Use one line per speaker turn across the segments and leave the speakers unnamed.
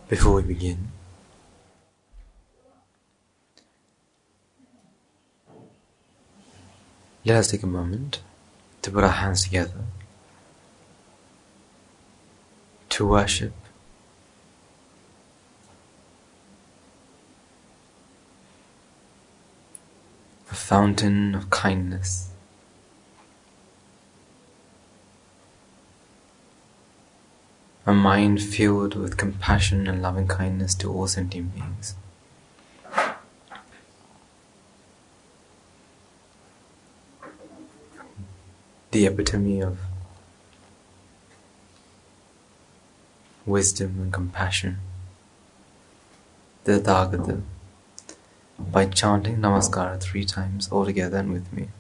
Before we begin, let us take a moment to put our hands together to worship a fountain of kindness, a mind filled with compassion and loving kindness to all sentient beings. The epitome of wisdom and compassion, the Tathagata, by chanting Namaskara 3 times all together and with me.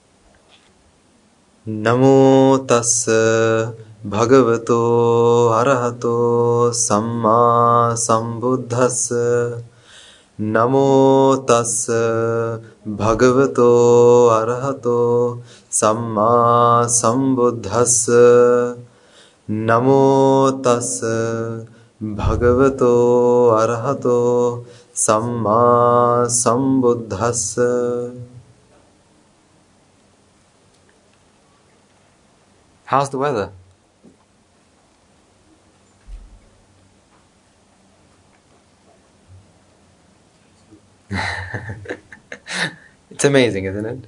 Namo tassa bhagavato arahato samma sambuddhassa. Namo tassa bhagavato arahato samma sambuddhassa. Namo tassa bhagavato arahato samma sambuddhassa. How's the weather? It's amazing, isn't it?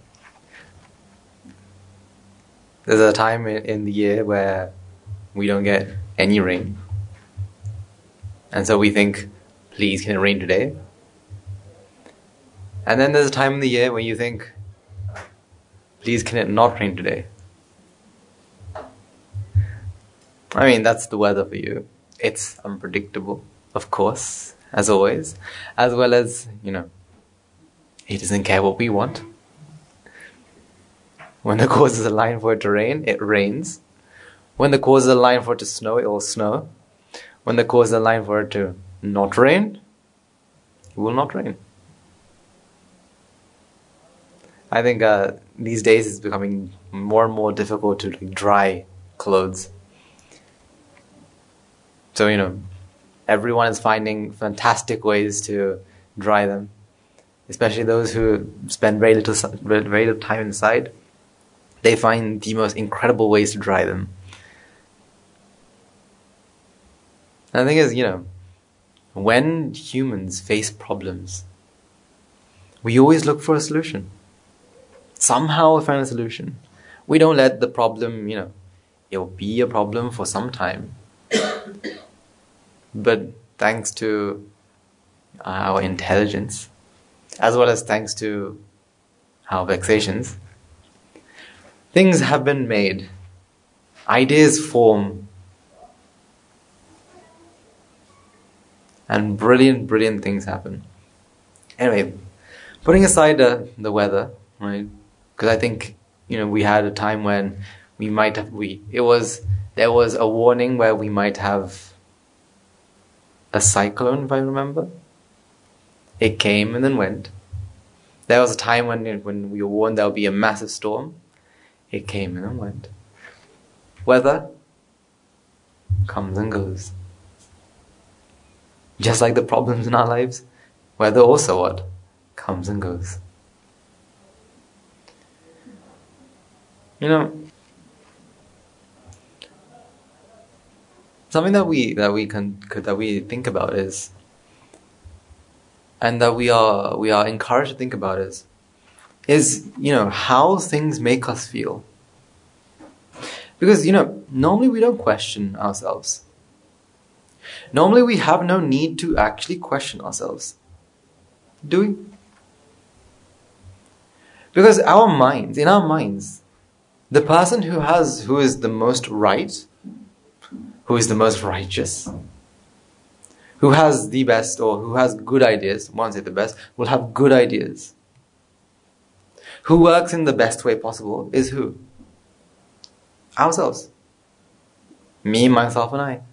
There's a time in the year where we don't get any rain. And so we think, please, can it rain today? And then there's a time in the year when you think, please, can it not rain today? I mean, that's the weather for you. It's unpredictable, of course, as always. As well as, it doesn't care what we want. When the cause is aligned for it to rain, it rains. When the cause is aligned for it to snow, it will snow. When the cause is aligned for it to not rain, it will not rain. I think these days it's becoming more and more difficult to dry clothes. So, everyone is finding fantastic ways to dry them. Especially those who spend very little time inside. They find the most incredible ways to dry them. And the thing is, when humans face problems, we always look for a solution. Somehow we find a solution. We don't let the problem, it'll be a problem for some time. But thanks to our intelligence, as well as thanks to our vexations, things have been made. Ideas form. And brilliant things happen. Anyway, putting aside the weather, right? Because I think, we had a time when there was a warning where we might have a cyclone, if I remember. It came and then went. There was a time when we were warned there would be a massive storm. It came and then went. Weather comes and goes. Just like the problems in our lives, weather also what? Comes and goes. Something that we think about is, and that we are encouraged to think about is how things make us feel. Because normally we don't question ourselves. Normally we have no need to actually question ourselves. Do we? Because in our minds, the person who is the most right, who is the most righteous, who has the best or who has good ideas, I won't say the best, will have good ideas. Who works in the best way possible is who? Ourselves. Me, myself, and I.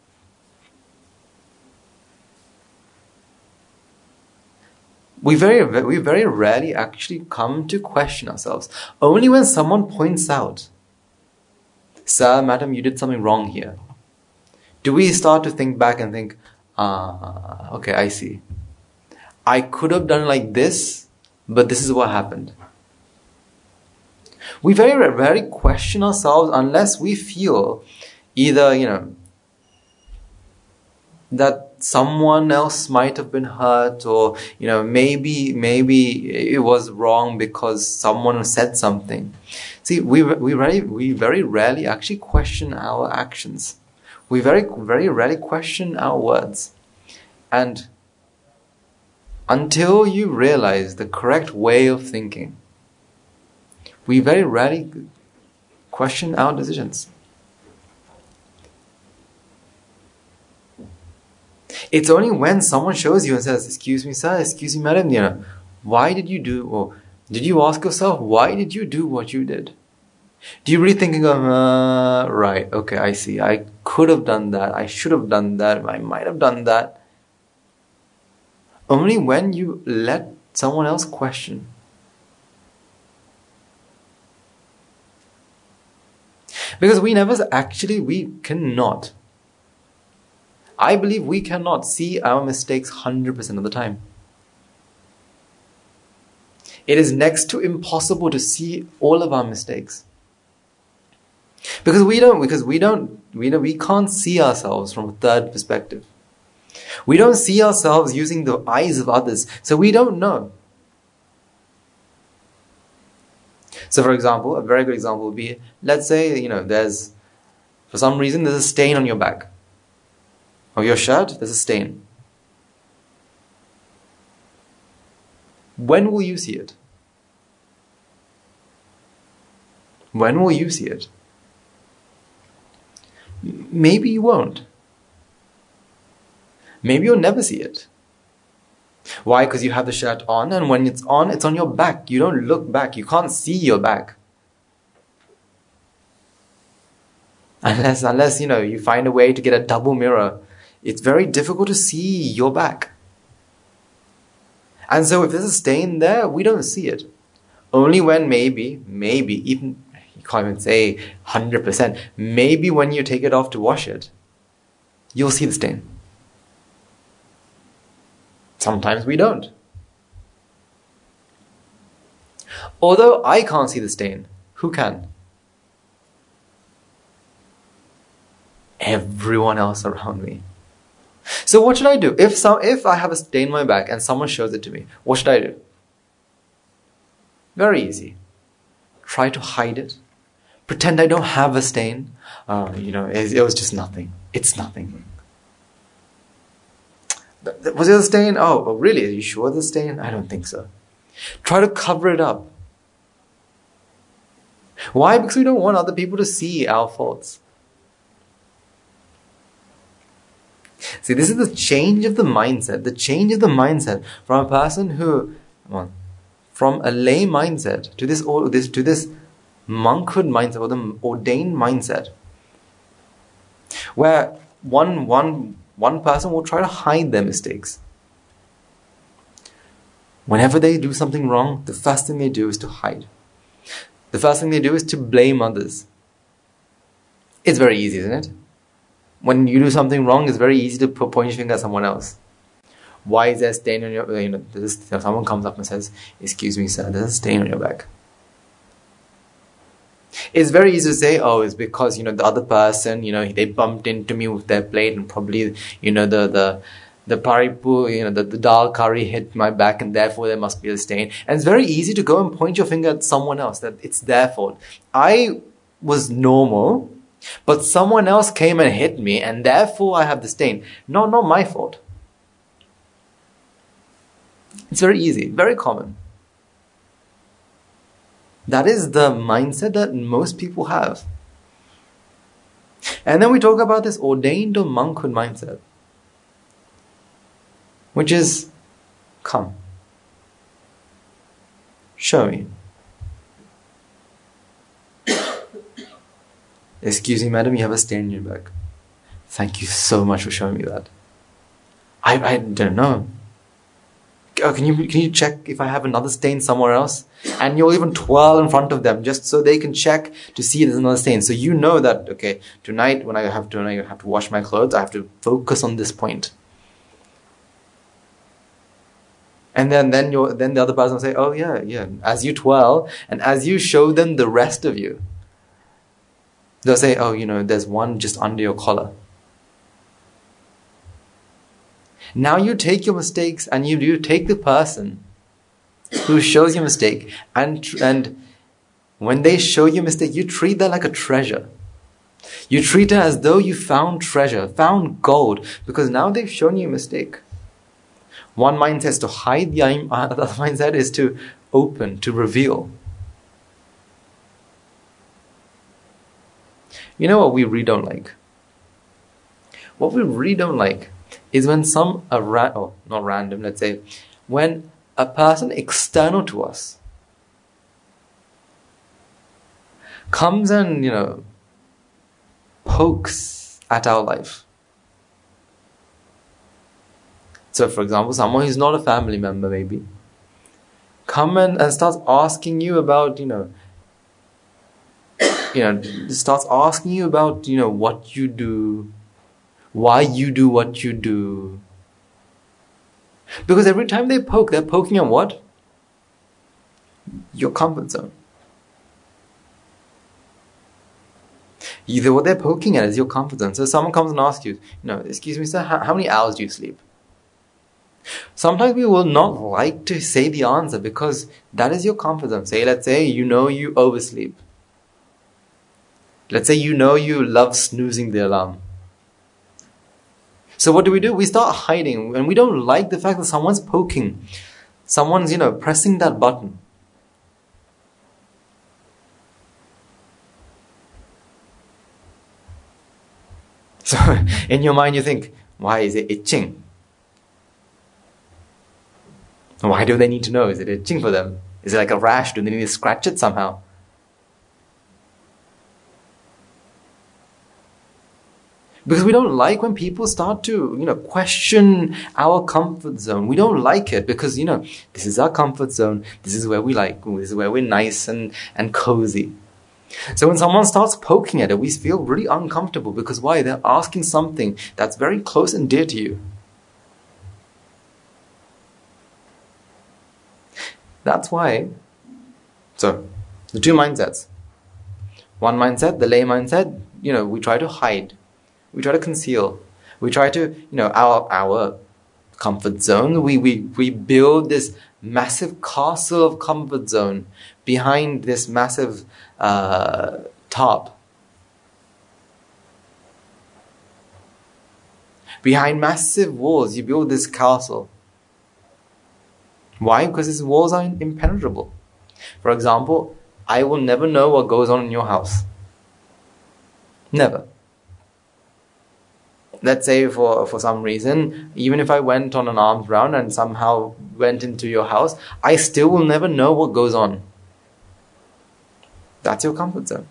We very rarely actually come to question ourselves. Only when someone points out, "Sir, madam, you did something wrong here," do we start to think back and think, Okay, I see. I could have done like this, but this is what happened. We very rarely question ourselves unless we feel either, that someone else might have been hurt, or, maybe it was wrong because someone said something. See, we very rarely actually question our actions. We very rarely question our words. And until you realize the correct way of thinking, we very rarely question our decisions. It's only when someone shows you and says, "Excuse me, sir, excuse me, madam, why did you do," or did you ask yourself, why did you do what you did? Do you really thinking of, right, okay, I see, I could have done that, I should have done that, I might have done that. Only when you let someone else question. Because we cannot. I believe we cannot see our mistakes 100% of the time. It is next to impossible to see all of our mistakes. Because we can't see ourselves from a third perspective. We don't see ourselves using the eyes of others, so we don't know. So for example, a very good example would be, let's say, for some reason there's a stain on your back. Of your shirt, there's a stain. When will you see it? When will you see it? Maybe you won't. Maybe you'll never see it. Why? Because you have the shirt on, and when it's on your back. You don't look back. You can't see your back. Unless you find a way to get a double mirror. It's very difficult to see your back. And so if there's a stain there, we don't see it. Only when maybe, even, you can't even say 100%, maybe when you take it off to wash it, you'll see the stain. Sometimes we don't. Although I can't see the stain, who can? Everyone else around me. So what should I do? If I have a stain on my back and someone shows it to me, what should I do? Very easy. Try to hide it. Pretend I don't have a stain. It was just nothing. It's nothing. Was it a stain? Oh, really? Are you sure it's a stain? I don't think so. Try to cover it up. Why? Because we don't want other people to see our faults. See, this is the change of the mindset. The change of the mindset from a person from a lay mindset to this monkhood mindset, or the ordained mindset, where one person will try to hide their mistakes. Whenever they do something wrong, the first thing they do is to hide. The first thing they do is to blame others. It's very easy, isn't it? When you do something wrong, it's very easy to point your finger at someone else. Why is there a stain on your... someone comes up and says, "Excuse me, sir, there's a stain on your back." It's very easy to say, "Oh, it's because, the other person, they bumped into me with their plate, and probably, the paripu, the dal curry hit my back, and therefore there must be a stain." And it's very easy to go and point your finger at someone else, that it's their fault. I was normal, but someone else came and hit me, and therefore I have the stain. No, not my fault. It's very easy, very common. That is the mindset that most people have. And then we talk about this ordained or monkhood mindset, which is, come, show me. "Excuse me, madam, you have a stain in your back." "Thank you so much for showing me that. I don't know. Can you check if I have another stain somewhere else?" And you'll even twirl in front of them just so they can check to see there's another stain. So that, okay, tonight when I have to wash my clothes, I have to focus on this point. And then the other person will say, oh yeah, as you twirl, and as you show them the rest of you, they'll say, oh, there's one just under your collar. Now you take your mistakes and you take the person who shows you a mistake, and when they show you a mistake, you treat that like a treasure. You treat it as though you found treasure, found gold, because now they've shown you a mistake. One mindset is to hide, the other mindset is to open, to reveal. You know what we really don't like? What we really don't like is when when a person external to us comes and, pokes at our life. So, for example, someone who's not a family member maybe come and starts asking you about, starts asking you about, what you do, why you do what you do. Because every time they poke, they're poking at what? Your comfort zone. Either what they're poking at is your comfort zone. So someone comes and asks you, excuse me, sir, how many hours do you sleep? Sometimes we will not like to say the answer because that is your comfort zone. Let's say you oversleep. Let's say you love snoozing the alarm. So what do? We start hiding, and we don't like the fact that someone's poking. Someone's, pressing that button. So in your mind you think, why is it itching? Why do they need to know? Is it itching for them? Is it like a rash? Do they need to scratch it somehow? Because we don't like when people start to, question our comfort zone. We don't like it because, this is our comfort zone. This is where we like. This is where we're nice and cozy. So when someone starts poking at it, we feel really uncomfortable because why? They're asking something that's very close and dear to you. That's why. So, the two mindsets. One mindset, the lay mindset, we try to hide. We try to conceal. We try to, our comfort zone. We build this massive castle of comfort zone behind this massive top. Behind massive walls, you build this castle. Why? Because these walls are impenetrable. For example, I will never know what goes on in your house. Never. Let's say for some reason, even if I went on an arms round and somehow went into your house, I still will never know what goes on. That's your comfort zone.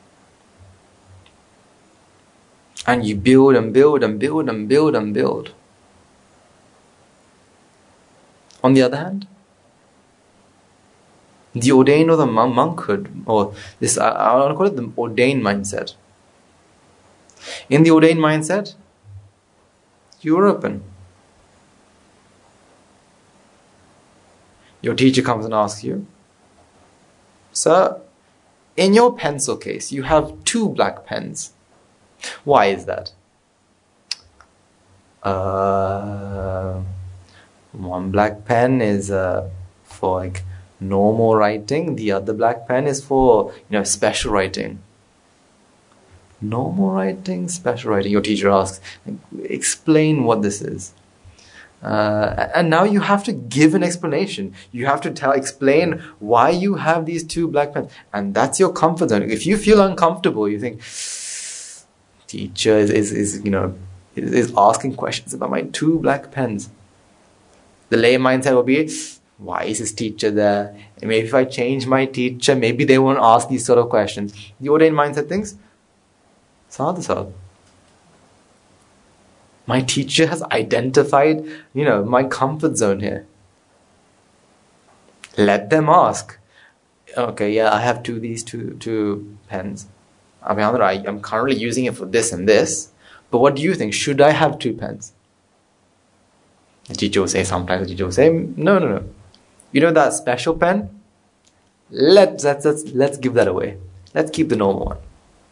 And you build and build and build and build and build. On the other hand, the ordained or the monkhood, or this, I want to call it the ordained mindset. In the ordained mindset, you're open. Your teacher comes and asks you, sir, in your pencil case, you have 2 black pens. Why is that? One black pen is for like normal writing. The other black pen is for special writing. Normal writing, special writing. Your teacher asks, explain what this is. And now you have to give an explanation. You have to explain why you have these 2 black pens. And that's your comfort zone. If you feel uncomfortable, you think, teacher is asking questions about my 2 black pens. The lay mindset will be, why is this teacher there? And maybe if I change my teacher, maybe they won't ask these sort of questions. The ordained mindset thinks, sadhu. My teacher has identified, my comfort zone here. Let them ask. Okay, yeah, I have these two pens. I'm currently using it for this and this. But what do you think? Should I have 2 pens? The teacher will say, sometimes the teacher will say, no. You know that special pen? Let's give that away. Let's keep the normal one.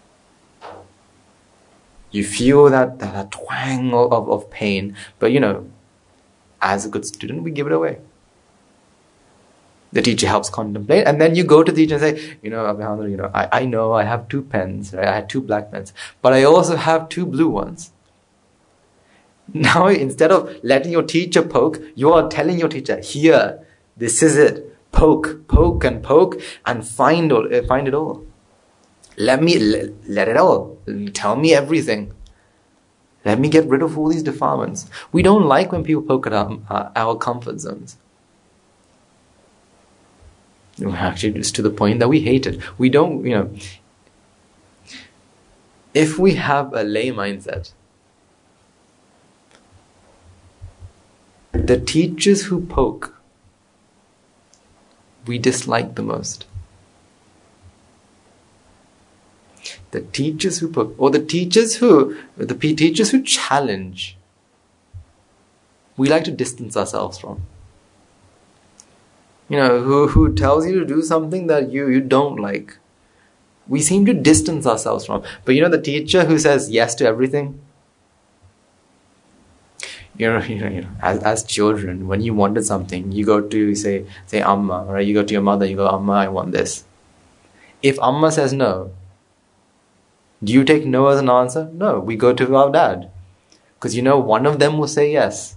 You feel that twang of pain, but as a good student, we give it away. The teacher helps contemplate, and then you go to the teacher and say, Abhihandra, I know I have 2 pens, right? I had 2 black pens, but I also have 2 blue ones. Now, instead of letting your teacher poke, you are telling your teacher, here, this is it. Poke, and find it all. Let it all. Tell me everything. Let me get rid of all these defilements. We don't like when people poke at our comfort zones. Actually, it's to the point that we hate it. We don't, if we have a lay mindset, the teachers who poke, we dislike the most. The teachers who poke, or the teachers who challenge, we like to distance ourselves from. Who tells you to do something that you don't like. We seem to distance ourselves from. But the teacher who says yes to everything, as children, when you wanted something, you go to say Amma, right? You go to your mother, you go, Amma, I want this. If Amma says no, do you take no as an answer? No, we go to our dad. Because one of them will say yes.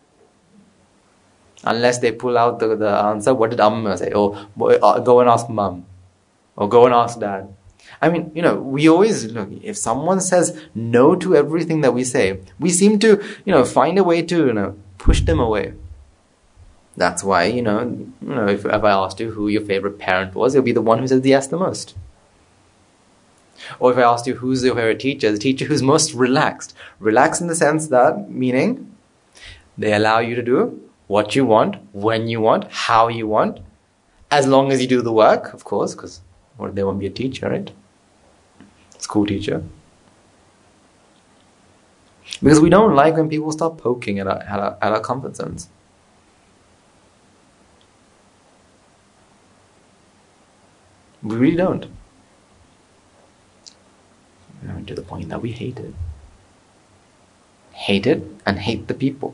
Unless they pull out the answer, what did Amma say? Or go and ask mum. Or go and ask dad. I mean, we always, if someone says no to everything that we say, we seem to, find a way to, push them away. That's why, if I asked you who your favorite parent was, it'll be the one who says yes the most. Or if I asked you who's your favorite teacher, the teacher who's most relaxed. Relaxed in the sense that, meaning, they allow you to do what you want, when you want, how you want, as long as you do the work, of course, because they won't be a teacher, right? School teacher. Because we don't like when people start poking at our comfort zones. We really don't. To the point that we hate it. Hate it and hate the people.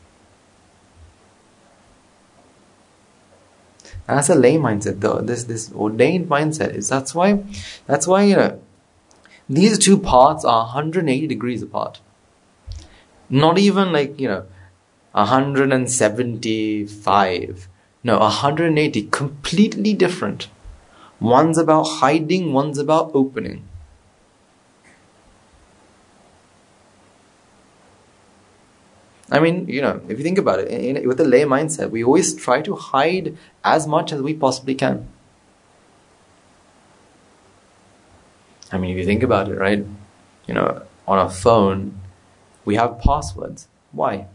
And that's a lay mindset, though. This ordained mindset is that's why these two paths are 180 degrees apart. Not even 175. No, 180, completely different. One's about hiding, one's about opening. I mean, if you think about it, with the lay mindset, we always try to hide as much as we possibly can. I mean, if you think about it, right? On a phone, we have passwords. Why?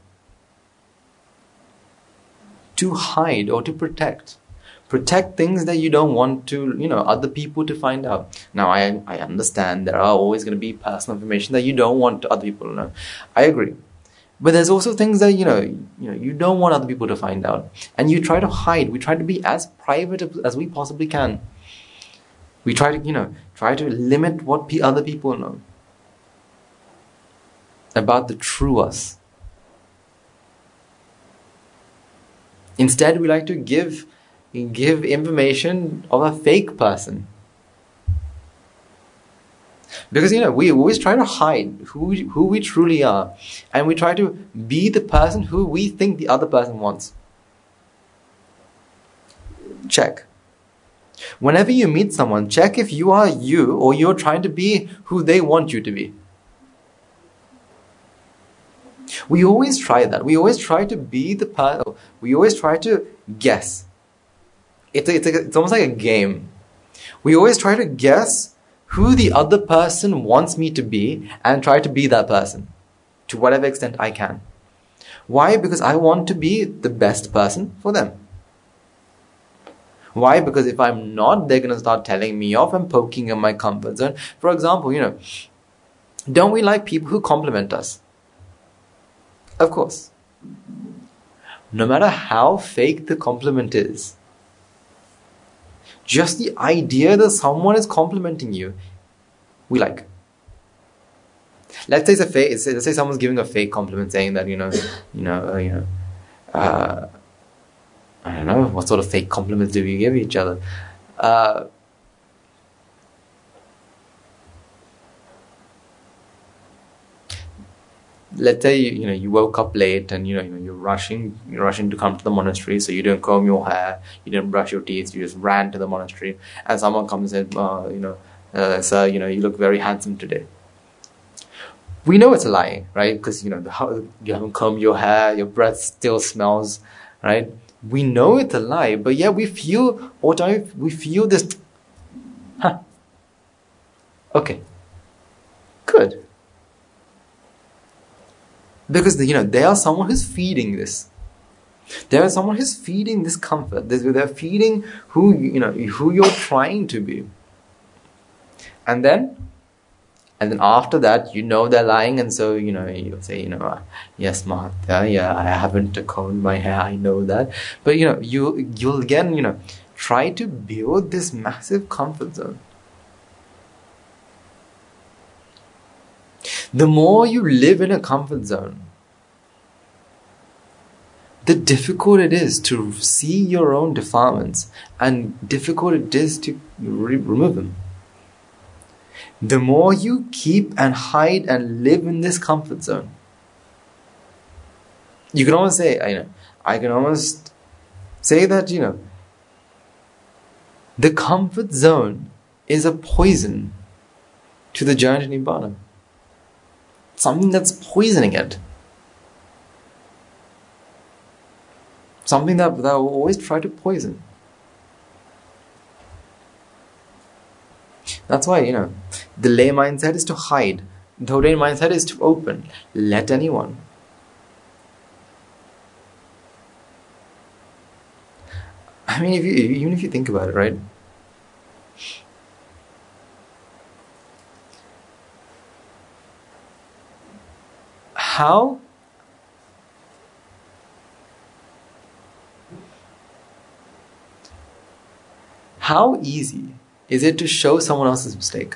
To hide or to protect. Protect things that you don't want to, other people to find out. Now, I understand there are always going to be personal information that you don't want other people to know. I agree. But there's also things that, you don't want other people to find out. And you try to hide. We try to be as private as we possibly can. We try to limit what other people know about the true us. Instead, we like to give information of a fake person. Because, we always try to hide who we truly are. And we try to be the person who we think the other person wants. Check. Whenever you meet someone, check if you are you or you're trying to be who they want you to be. We always try that. We always try to be the person. We always try to guess. It's almost like a game. We always try to guess who the other person wants me to be and try to be that person to whatever extent I can. Why? Because I want to be the best person for them. Why? Because if I'm not, they're going to start telling me off and poking in my comfort zone. For example, don't we like people who compliment us? Of course. No matter how fake the compliment is, just the idea that someone is complimenting you, we like. Let's say let's say someone's giving a fake compliment, saying that I don't know, what sort of fake compliments do we give each other? Let's say you woke up late and you're rushing to come to the monastery, so you didn't comb your hair, you didn't brush your teeth, you just ran to the monastery, and someone comes and says, sir, you look very handsome today. We know it's a lie, right? Because you haven't combed your hair, your breath still smells, right? We know it's a lie, but yeah, we feel this. Okay, good. Because they are someone who's feeding this. There is someone who's feeding this comfort. They're feeding who you're trying to be. And then after that, they're lying, and so you'll say, yes, Mahatma, yeah, I haven't combed my hair, I know that. But you'll again try to build this massive comfort zone. The more you live in a comfort zone, the difficult it is to see your own defilements, and difficult it is to remove them. The more you keep and hide and live in this comfort zone, you can almost say, I can almost say that, the comfort zone is a poison to the journey to Nibbana. Something that's poisoning it. Something that will always try to poison. That's why, the lay mindset is to hide. The Hodain mindset is to open. Let anyone. I mean, even if you think about it, right? How easy is it to show someone else's mistake?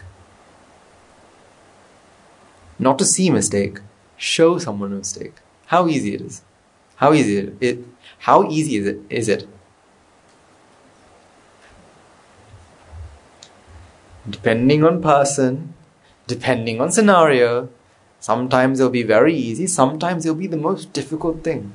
Not to see mistake, show someone a mistake. How easy it is. How easy is it? Depending on person, depending on scenario, sometimes it'll be very easy, sometimes it'll be the most difficult thing.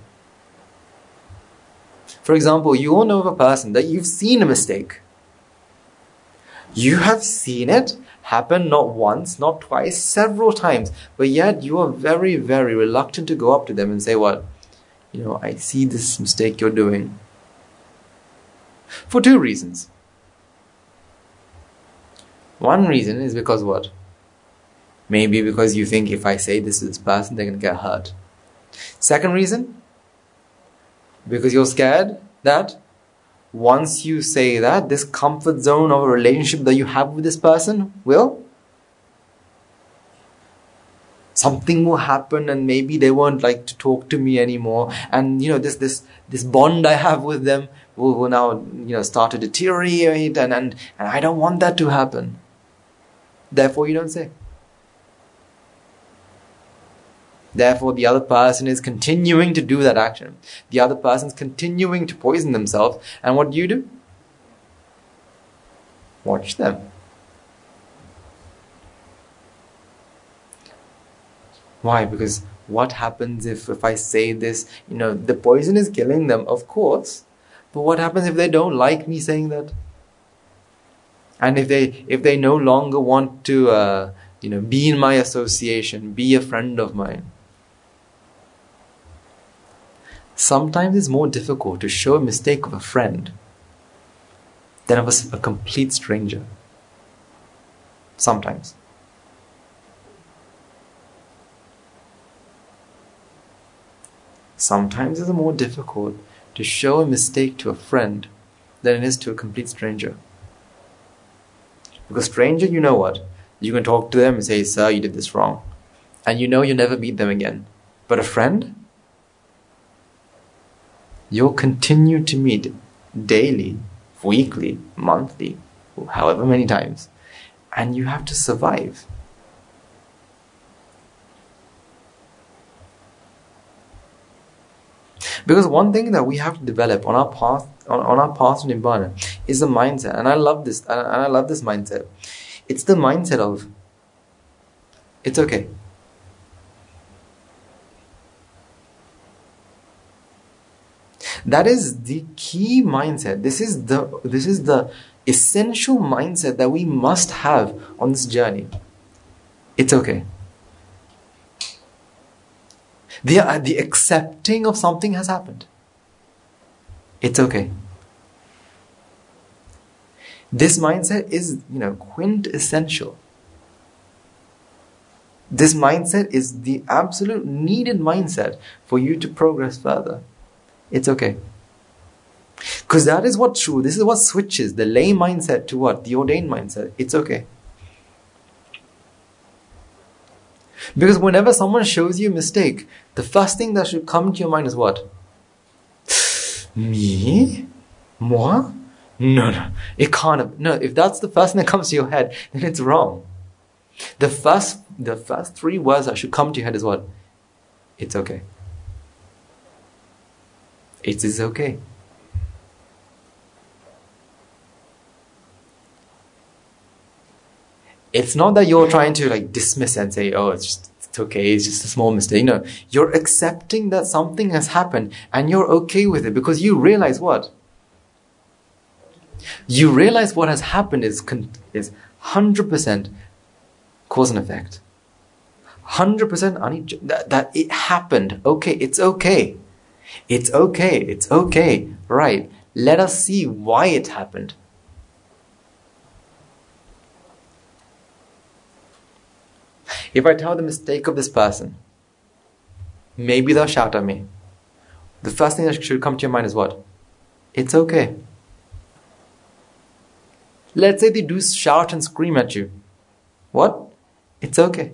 For example, you all know of a person that you've seen a mistake. You have seen it happen not once, not twice, several times, but yet you are very, very reluctant to go up to them and say, what? I see this mistake you're doing. For two reasons. One reason is because what? Maybe because you think if I say this to this person, they're going to get hurt. Second reason, because you're scared that once you say that, this comfort zone of a relationship that you have with this person something will happen, and maybe they won't like to talk to me anymore. And this bond I have with them will now start to deteriorate, and I don't want that to happen. Therefore, you don't say. Therefore, the other person is continuing to do that action. The other person is continuing to poison themselves. And what do? Watch them. Why? Because what happens if I say this? The poison is killing them, of course. But what happens if they don't like me saying that? And if they no longer want to be in my association, be a friend of mine? Sometimes it's more difficult to show a mistake of a friend than of a complete stranger. Sometimes. Sometimes it's more difficult to show a mistake to a friend than it is to a complete stranger. Because stranger, you know what? You can talk to them and say, sir, you did this wrong. And you'll never meet them again. But a friend? You'll continue to meet daily, weekly, monthly, however many times. And you have to survive. Because one thing that we have to develop on our path, on our path to Nibbana, is the mindset. And I love this. And I love this mindset. It's the mindset of, it's okay. That is the key mindset. This is the essential mindset that we must have on this journey. It's okay. The accepting of something has happened. It's okay. This mindset is, quintessential. This mindset is the absolute needed mindset for you to progress further. It's okay. Because that is what true. This is what switches the lay mindset to what? The ordained mindset. It's okay. Because whenever someone shows you a mistake, the first thing that should come to your mind is what? Me? Moi? No. It can't have. No, if that's the first thing that comes to your head, then it's wrong. The first 3 words that should come to your head is what? It's okay. It is okay. It's not that you're trying to dismiss and say, oh, it's okay, it's just a small mistake. No, you're accepting that something has happened and you're okay with it because you realize what? You realize what has happened is 100% cause and effect. 100% that it happened. Okay, it's okay. It's okay. It's okay. Right. Let us see why it happened. If I tell the mistake of this person, maybe they'll shout at me. The first thing that should come to your mind is what? It's okay. Let's say they do shout and scream at you. What? It's okay.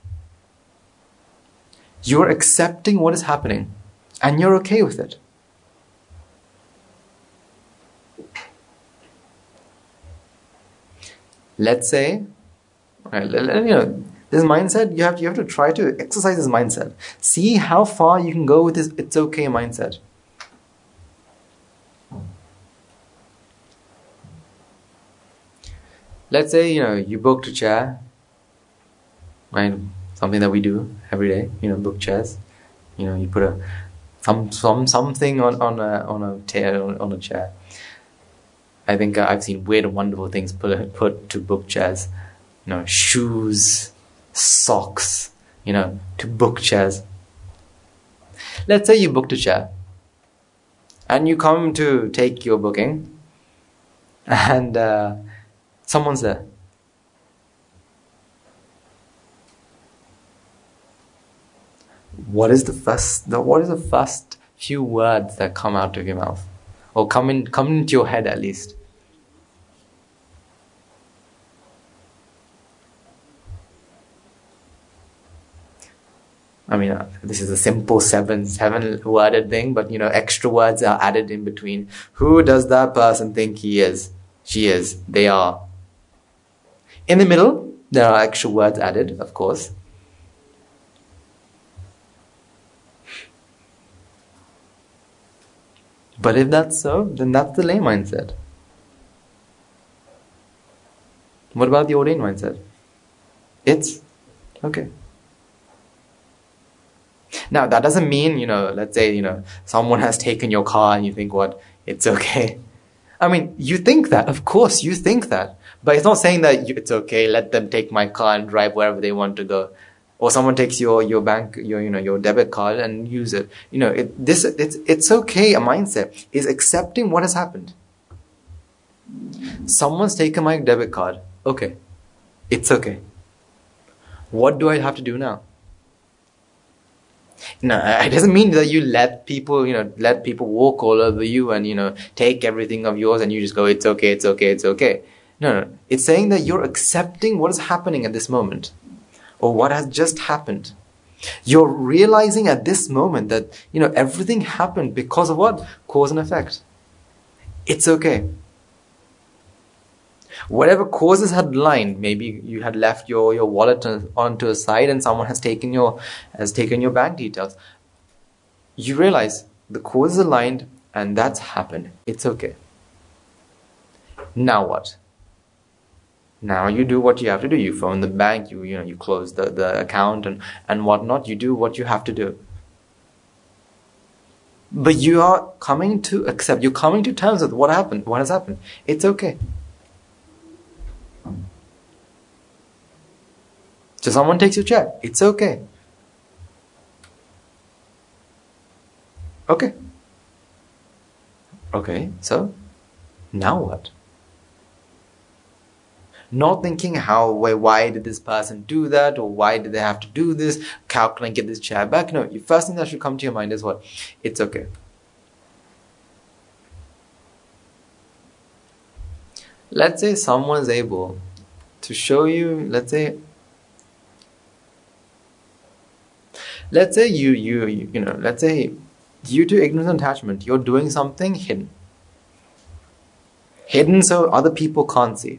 You're accepting what is happening and you're okay with it. Let's say, this mindset, you have to try to exercise this mindset. See how far you can go with this it's okay mindset. Let's say, you booked a chair, right? Something that we do every day, book chairs. You put something on a chair. I think I've seen weird and wonderful things put to book chairs. Shoes, socks, to book chairs. Let's say you booked a chair and you come to take your booking and someone's there. What is the first few words that come out of your mouth? Or come into your head at least? I mean, this is a simple seven worded thing, but extra words are added in between. Who does that person think he is? She is. They are. In the middle, there are extra words added, of course. But if that's so, then that's the lay mindset. What about the ordained mindset? It's okay. Now, that doesn't mean, let's say, someone has taken your car and you think, what? It's okay. I mean, you think that. Of course, you think that. But it's not saying that it's okay, let them take my car and drive wherever they want to go. Or someone takes your bank, your debit card and use it. It's okay. A mindset is accepting what has happened. Someone's taken my debit card. Okay. It's okay. What do I have to do now? No, it doesn't mean that you let people walk all over you and, take everything of yours and you just go, it's okay, it's okay, it's okay. No. It's saying that you're accepting what is happening at this moment or what has just happened. You're realizing at this moment that, everything happened because of what? Cause and effect. It's okay. Whatever causes had lined, maybe you had left your wallet onto a side and someone has taken your bank details. You realize the causes aligned and that's happened. It's okay. Now what? Now you do what you have to do. You phone the bank, you close the account and whatnot. You do what you have to do. But you are coming to accept, you're coming to terms with what happened, what has happened. It's okay. So someone takes your check. It's okay. Okay. Okay, so now what? Not thinking why did this person do that, or why did they have to do this? How can I get this chair back? No, the first thing that should come to your mind is what? It's okay. Let's say someone is able to show you, let's say due to ignorance and attachment, you're doing something hidden. Hidden so other people can't see.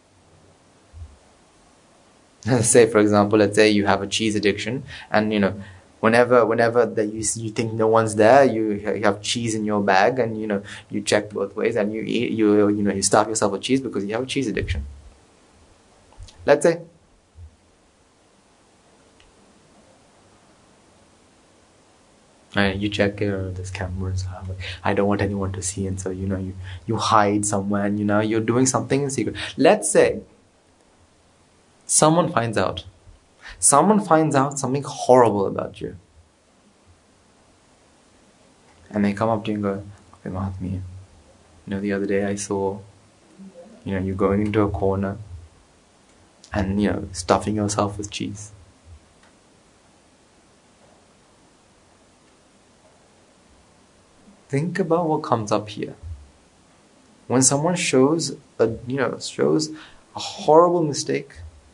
Let's say, for example, you have a cheese addiction, and whenever that you think no one's there, you have cheese in your bag, and you check both ways, and you eat, you stuff yourself with cheese because you have a cheese addiction. Let's say. You check this camera, so I don't want anyone to see, and so you hide somewhere, and you're doing something in secret. Let's say someone finds out something horrible about you, and they come up to you and go, okay, Mahatma, the other day I saw you going into a corner and stuffing yourself with cheese. Think about what comes up here. When someone shows a horrible mistake,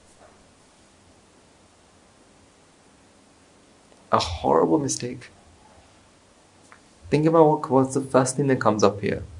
think about what's the first thing that comes up here.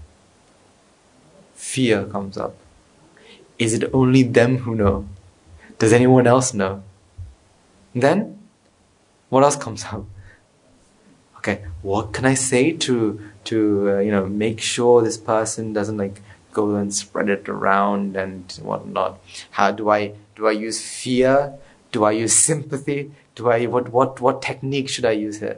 Fear comes up. Is it only them who know? Does anyone else know? Then, what else comes up? Okay, what can I say to make sure this person doesn't go and spread it around and whatnot? How do I use fear? Do I use sympathy? What technique should I use here?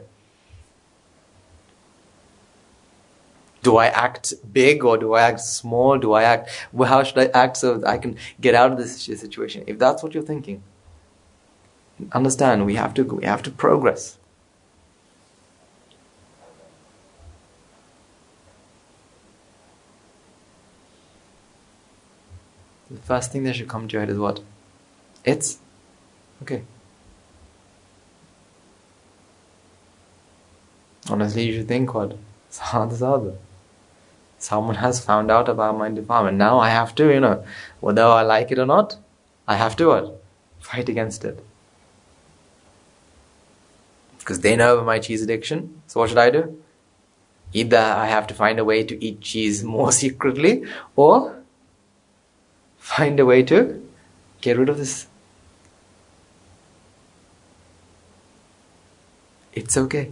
Do I act big or do I act small? How should I act so that I can get out of this situation? If that's what you're thinking, understand we have to progress. The first thing that should come to your head is what? It's okay. Honestly, you should think what? Sadhu. Someone has found out about my defilement. Now I have to, whether I like it or not, I have to what? Fight against it. Because they know about my cheese addiction. So what should I do? Either I have to find a way to eat cheese more secretly, or find a way to get rid of this. It's okay.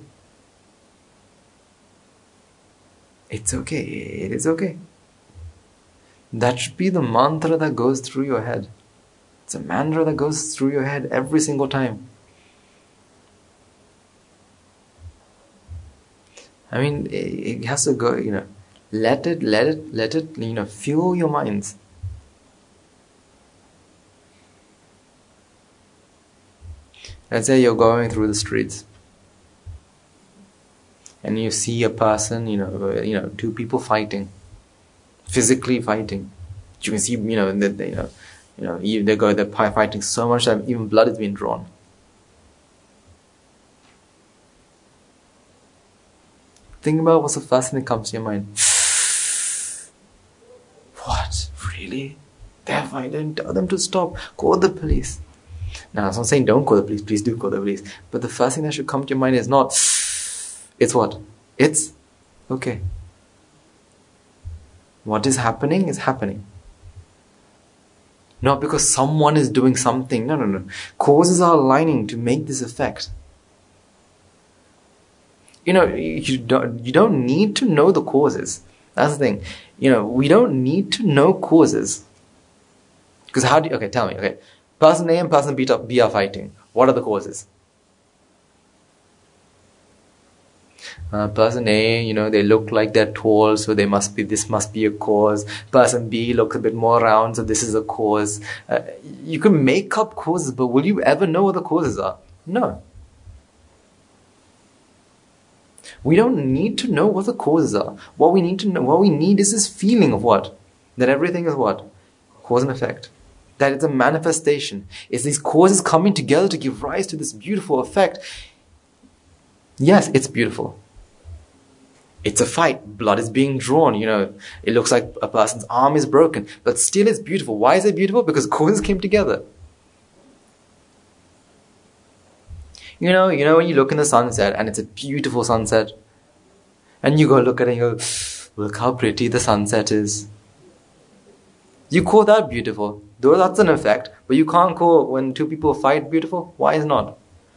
It's okay. It is okay. That should be the mantra that goes through your head. It's a mantra that goes through your head every single time. I mean, it has to go, let it, fuel your minds. Let's say you're going through the streets and you see a person, two people fighting, physically fighting. You can see, they're fighting so much that even blood is being drawn. Think about what's the first thing that comes to your mind. What? Really? They're fighting. Tell them to stop. Call the police. Now, I'm not saying don't call the police. Please do call the police. But the first thing that should come to your mind is not, it's what? It's okay. What is happening is happening. Not because someone is doing something. No. Causes are aligning to make this effect. You don't need to know the causes. That's the thing. We don't need to know causes. Because tell me, person A and person B are fighting. What are the causes? Person A, they look like they're tall, so this must be a cause. Person B looks a bit more round, so this is a cause. You can make up causes, but will you ever know what the causes are? No. We don't need to know what the causes are. What we need is this feeling of what? That everything is what? Cause and effect. That it's a manifestation. It's these causes coming together to give rise to this beautiful effect. Yes, it's beautiful. It's a fight. Blood is being drawn. It looks like a person's arm is broken. But still it's beautiful. Why is it beautiful? Because causes came together. When you look in the sunset and it's a beautiful sunset, and you go look at it and you go, look how pretty the sunset is. You call that beautiful. Though that's an effect, but you can't call when two people fight beautiful. Why is not?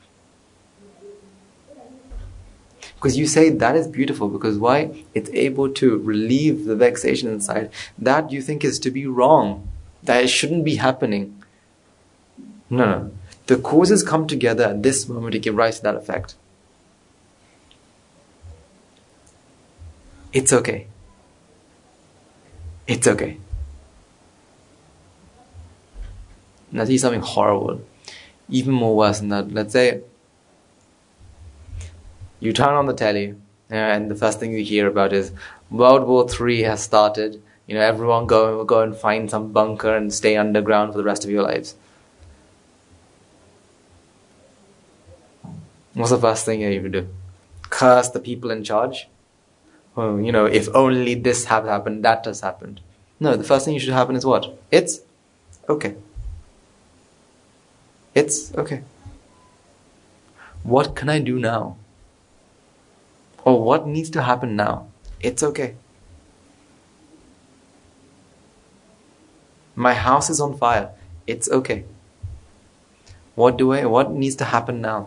Because you say that is beautiful because why? It's able to relieve the vexation inside. That you think is to be wrong. That it shouldn't be happening. No. The causes come together at this moment to give rise to that effect. It's okay. It's okay. Now, I'll tell you something horrible. Even more worse than that. Let's say you turn on the telly and the first thing you hear about is World War III has started. Everyone go and find some bunker and stay underground for the rest of your lives. What's the first thing you would do? Curse the people in charge? Oh, if only this had happened, that has happened. No, the first thing should happen is what? It's okay. It's okay. What can I do now? Or what needs to happen now? It's okay. My house is on fire. It's okay. What needs to happen now?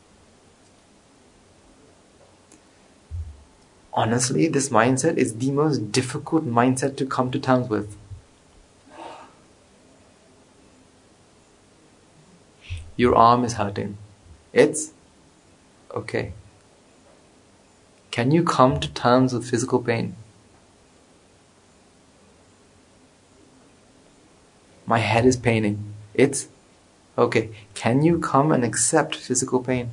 Honestly, this mindset is the most difficult mindset to come to terms with. Your arm is hurting. It's okay. Can you come to terms with physical pain? My head is paining. It's okay. Can you come and accept physical pain?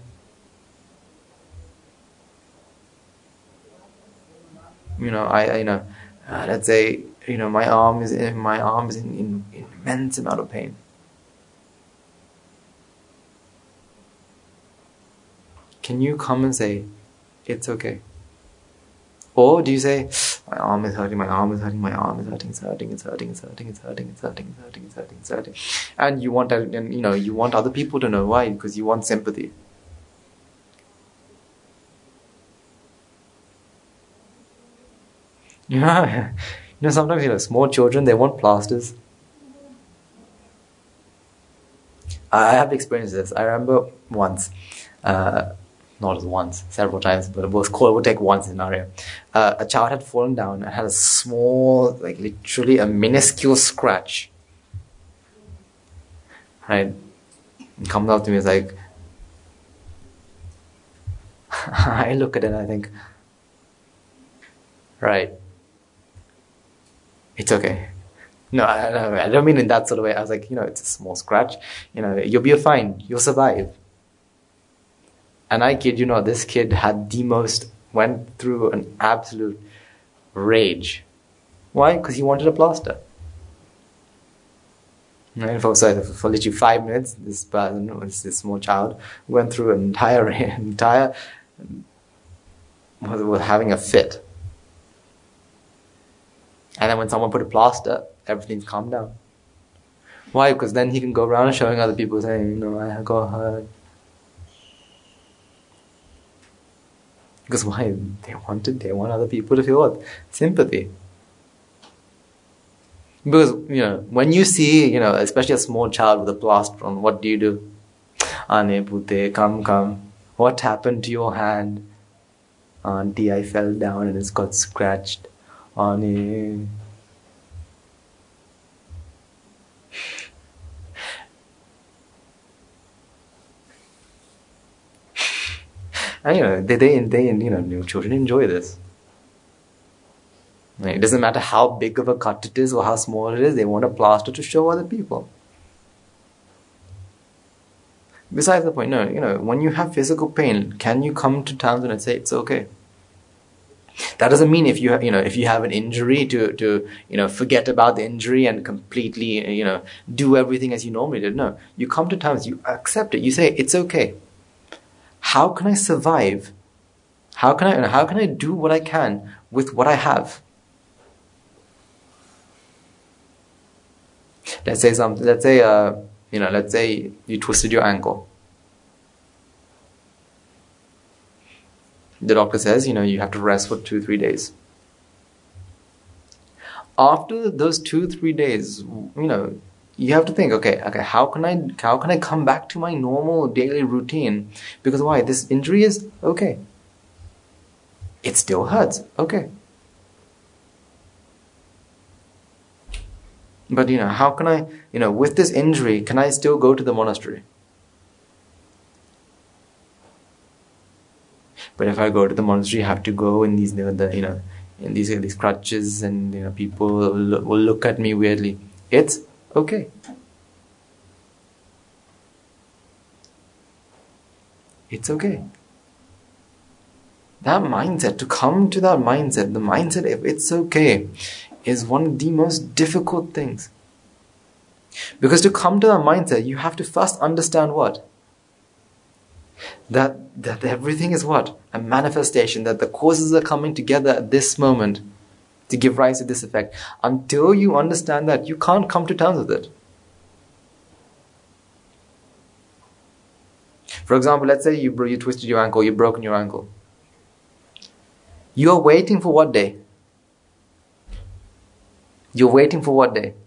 Let's say, my arm is in immense amount of pain. Can you come and say, it's okay? Or do you say, my arm is hurting, it's hurting. And you want you want other people to know why, because you want sympathy. Sometimes, small children, they want plasters. I have experienced this. I remember once, not as once, several times, but it would take one scenario. A child had fallen down and had a small, literally a minuscule scratch. Right? It comes up to me, it's like, I look at it and I think, right. It's okay. No, I don't mean in that sort of way. I was like, it's a small scratch. You'll be fine. You'll survive. And I kid you not, this kid went through an absolute rage. Why? Because he wanted a plaster. Right? For literally 5 minutes, this person, this small child, went through an entire was having a fit. And then when someone put a plaster, everything's calmed down. Why? Because then he can go around showing other people saying, I got hurt. Because why? They want other people to feel what? Sympathy. Because, when you see, especially a small child with a plaster on, what do? Ane pute, come. What happened to your hand? Auntie, I fell down and it's got scratched. Ane. And children enjoy this. It doesn't matter how big of a cut it is or how small it is, they want a plaster to show other people. Besides the point, when you have physical pain, can you come to terms and say it's okay? That doesn't mean if you have an injury to forget about the injury and completely do everything as you normally did. No, you come to terms, you accept it, you say it's okay. How can I survive? How can I do what I can with what I have? Let's say you twisted your ankle. The doctor says, you have to rest for 2-3 days. After those 2-3 days, you have to think, okay, how can I come back to my normal daily routine? Because why? This injury is okay. It still hurts, okay. But how can I, with this injury, can I still go to the monastery? But if I go to the monastery, I have to go in these, in these crutches, and people will look at me weirdly. It's okay. It's okay. That mindset, to come to that mindset, the mindset if it's okay, is one of the most difficult things. Because to come to that mindset, you have to first understand what? That everything is what? A manifestation, that the causes are coming together at this moment to give rise to this effect. Until you understand that, you can't come to terms with it. For example, let's say you twisted your ankle, you've broken your ankle. You're waiting for what day? You're waiting for what day?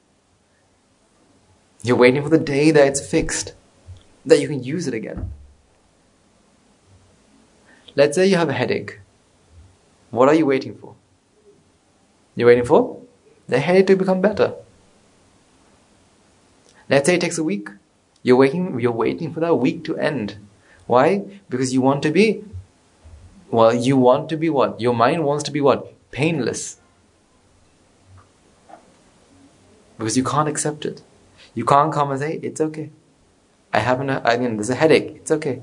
You're waiting for the day that it's fixed, that you can use it again. Let's say you have a headache. What are you waiting for? You're waiting for the headache to become better. Let's say it takes a week. You're waiting for that week to end. Why? Because you want to be what? Your mind wants to be what? Painless. Because you can't accept it. You can't come and say, it's okay. There's a headache. It's okay.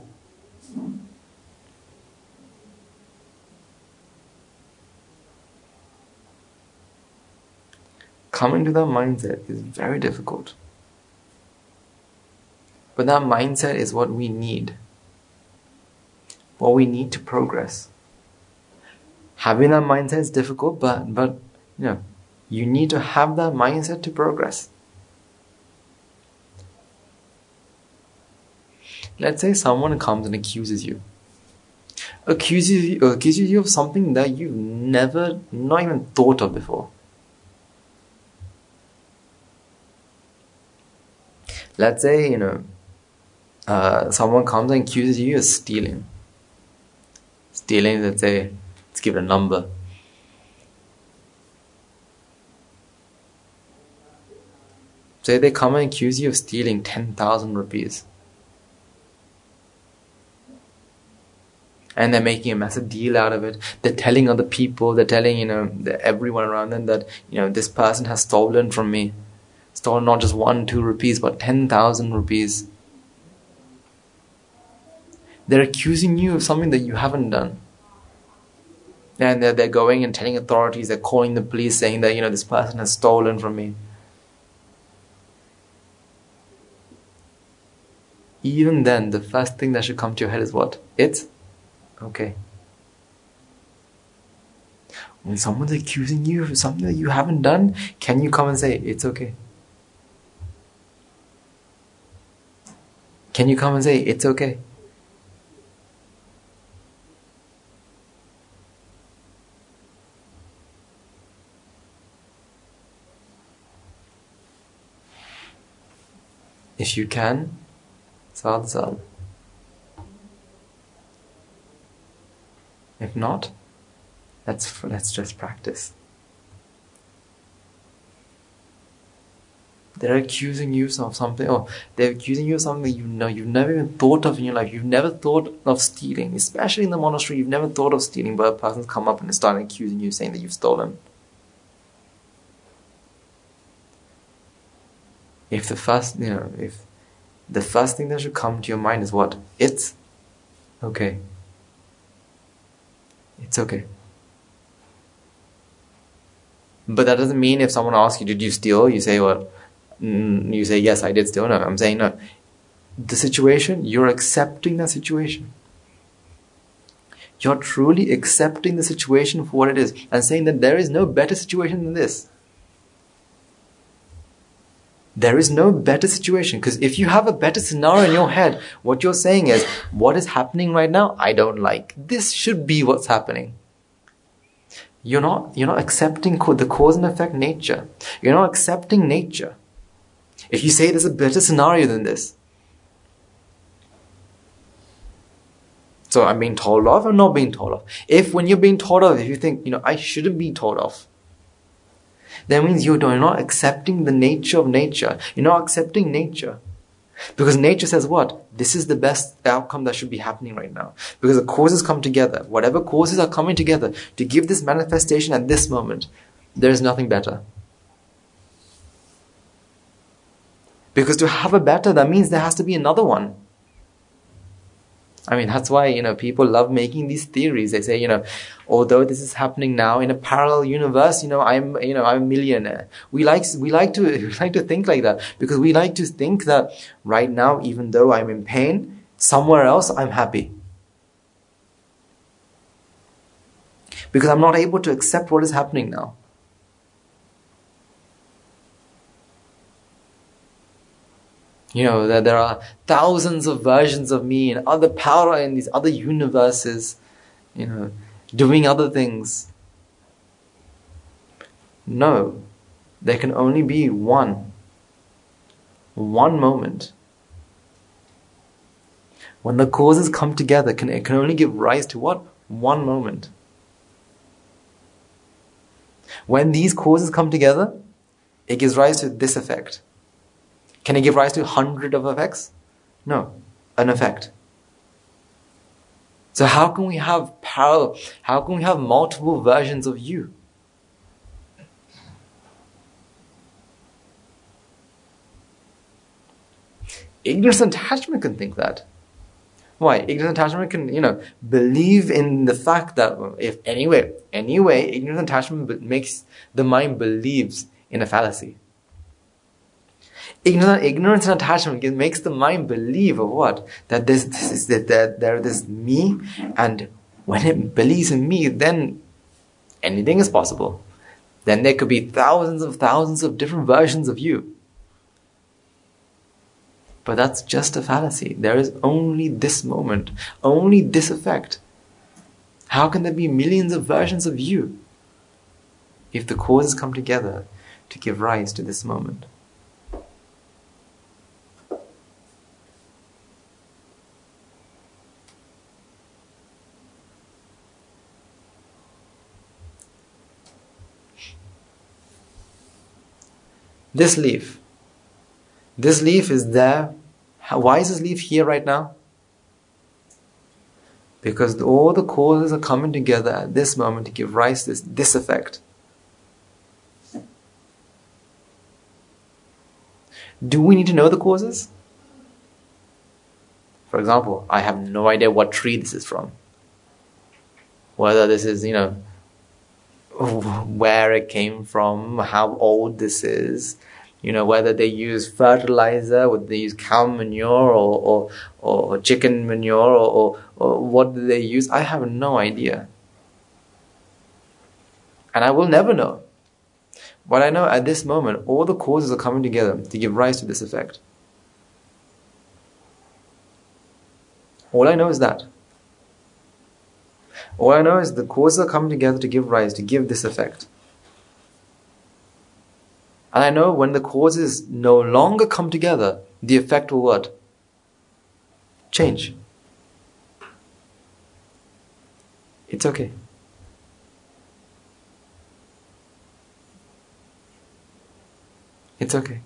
Coming to that mindset is very difficult. But that mindset is what we need. What we need to progress. Having that mindset is difficult, but you need to have that mindset to progress. Let's say someone comes and accuses you of something that you've not even thought of before. Let's say, someone comes and accuses you of stealing. Stealing, let's say, let's give it a number. Say they come and accuse you of stealing 10,000 rupees. And they're making a massive deal out of it. They're telling other people, they're telling, everyone around them that, this person has stolen from me. Stolen not just 1-2 rupees, but 10,000 rupees. They're accusing you of something that you haven't done. And they're going and telling authorities, they're calling the police saying that, this person has stolen from me. Even then, the first thing that should come to your head is what? It's okay. When someone's accusing you of something that you haven't done, can you come and say, it's okay? Can you come and say, it's okay? If you can, sad sad. If not, let's just practice. They're accusing you of something, or they're accusing you of something you've never even thought of in your life. You've never thought of stealing, especially in the monastery. You've never thought of stealing, but a person's come up and started accusing you, saying that you've stolen. If the first thing that should come to your mind is what? It's okay. It's okay. But that doesn't mean if someone asks you, did you steal? You say, well, you say, yes, I did steal. No, I'm saying no. The situation, you're accepting that situation. You're truly accepting the situation for what it is and saying that there is no better situation than this. There is no better situation, because if you have a better scenario in your head, what you're saying is, what is happening right now, I don't like. This should be what's happening. You're not accepting the cause and effect nature. You're not accepting nature. If you say there's a better scenario than this. So I'm being told off or not being told off? If when you're being told off, if you think, I shouldn't be told off, that means you're not accepting the nature of nature. You're not accepting nature. Because nature says what? This is the best outcome that should be happening right now. Because the causes come together. Whatever causes are coming together to give this manifestation at this moment. There is nothing better. Because to have a better, that means there has to be another one. I mean, that's why, people love making these theories. They say, although this is happening now in a parallel universe, I'm a millionaire. We like to think like that, because we like to think that right now, even though I'm in pain, somewhere else I'm happy. Because I'm not able to accept what is happening now. That there are thousands of versions of me in these other universes, doing other things. No, there can only be one moment. When the causes come together, it can only give rise to what? One moment. When these causes come together, it gives rise to this effect. Can it give rise to 100 of effects? No, an effect. So how can we have parallel? How can we have multiple versions of you? Ignorance and attachment can think that. Why? Ignorance and attachment can, believe in the fact that anyway, ignorance and attachment makes the mind believes in a fallacy. Ignorance and attachment makes the mind believe of what? That there is me, and when it believes in me, then anything is possible. Then there could be thousands of different versions of you. But that's just a fallacy. There is only this moment, only this effect. How can there be millions of versions of you if the causes come together to give rise to this moment? This leaf is there. Why is this leaf here right now? Because all the causes are coming together at this moment to give rise to this effect. Do we need to know the causes? For example, I have no idea what tree this is from. Whether this is, where it came from, how old this is, whether they use fertilizer, whether they use cow manure or chicken manure or what do they use. I have no idea. And I will never know. But I know at this moment, all the causes are coming together to give rise to this effect. All I know is that. All I know is the causes are coming together to give rise, to give this effect. And I know when the causes no longer come together, the effect will what? Change. It's okay. It's okay.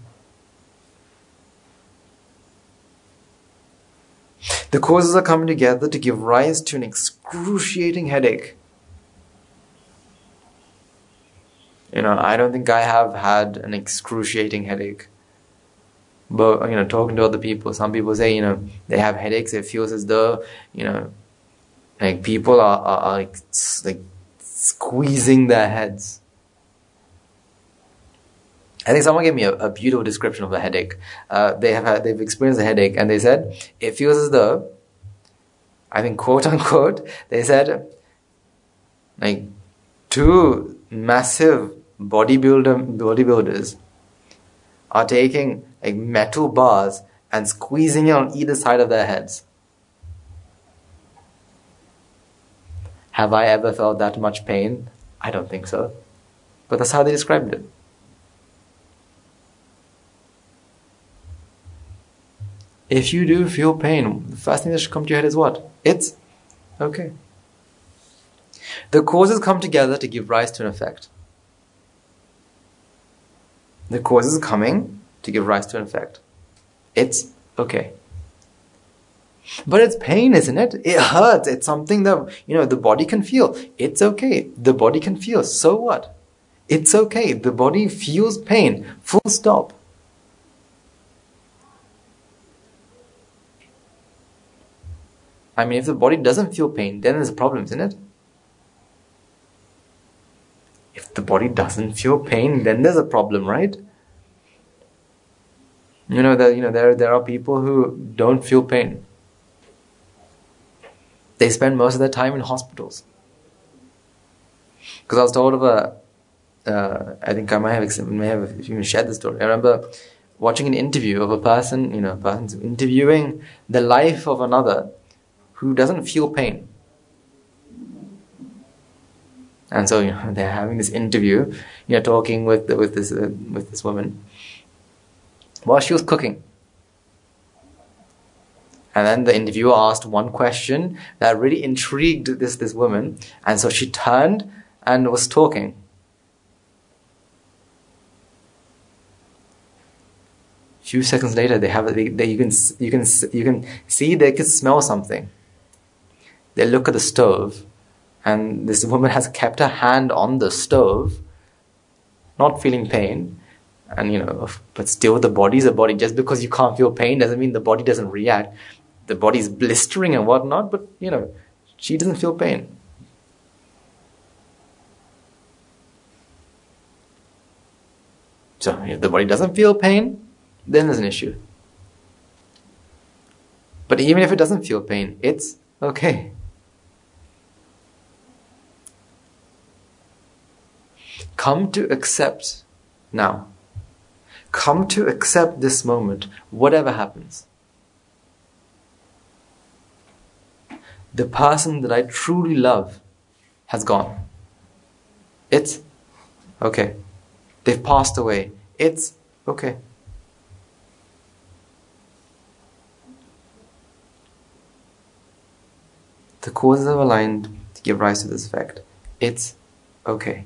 The causes are coming together to give rise to an excruciating headache. I don't think I have had an excruciating headache. But, talking to other people, some people say, they have headaches. It feels as though, like people are like squeezing their heads. I think someone gave me a beautiful description of a headache. They've experienced a headache, and they said it feels as though, I think quote unquote, they said like two massive bodybuilders are taking like metal bars and squeezing it on either side of their heads. Have I ever felt that much pain? I don't think so. But that's how they described it. If you do feel pain, the first thing that should come to your head is what? It's okay. The causes come together to give rise to an effect. The causes are coming to give rise to an effect. It's okay. But it's pain, isn't it? It hurts. It's something that, the body can feel. It's okay. The body can feel. So what? It's okay. The body feels pain. Full stop. I mean, if the body doesn't feel pain, then there's a problem, isn't it? If the body doesn't feel pain, then there's a problem, right? There are people who don't feel pain. They spend most of their time in hospitals. Because I was told of I think I may have even shared this story. I remember watching an interview of a person, a person's interviewing the life of another who doesn't feel pain. And so, they're having this interview, talking with this woman while she was cooking. And then the interviewer asked one question that really intrigued this woman, and so she turned and was talking. A few seconds later, you can see they can smell something. They look at the stove, and this woman has kept her hand on the stove, not feeling pain. And but still the body is a body. Just because you can't feel pain doesn't mean the body doesn't react. The body is blistering and whatnot, but she doesn't feel pain. So if the body doesn't feel pain, then there's an issue. But even if it doesn't feel pain, it's okay. Come to accept now. Come to accept this moment, whatever happens. The person that I truly love has gone. It's okay. They've passed away. It's okay. The causes are aligned to give rise to this effect. It's okay.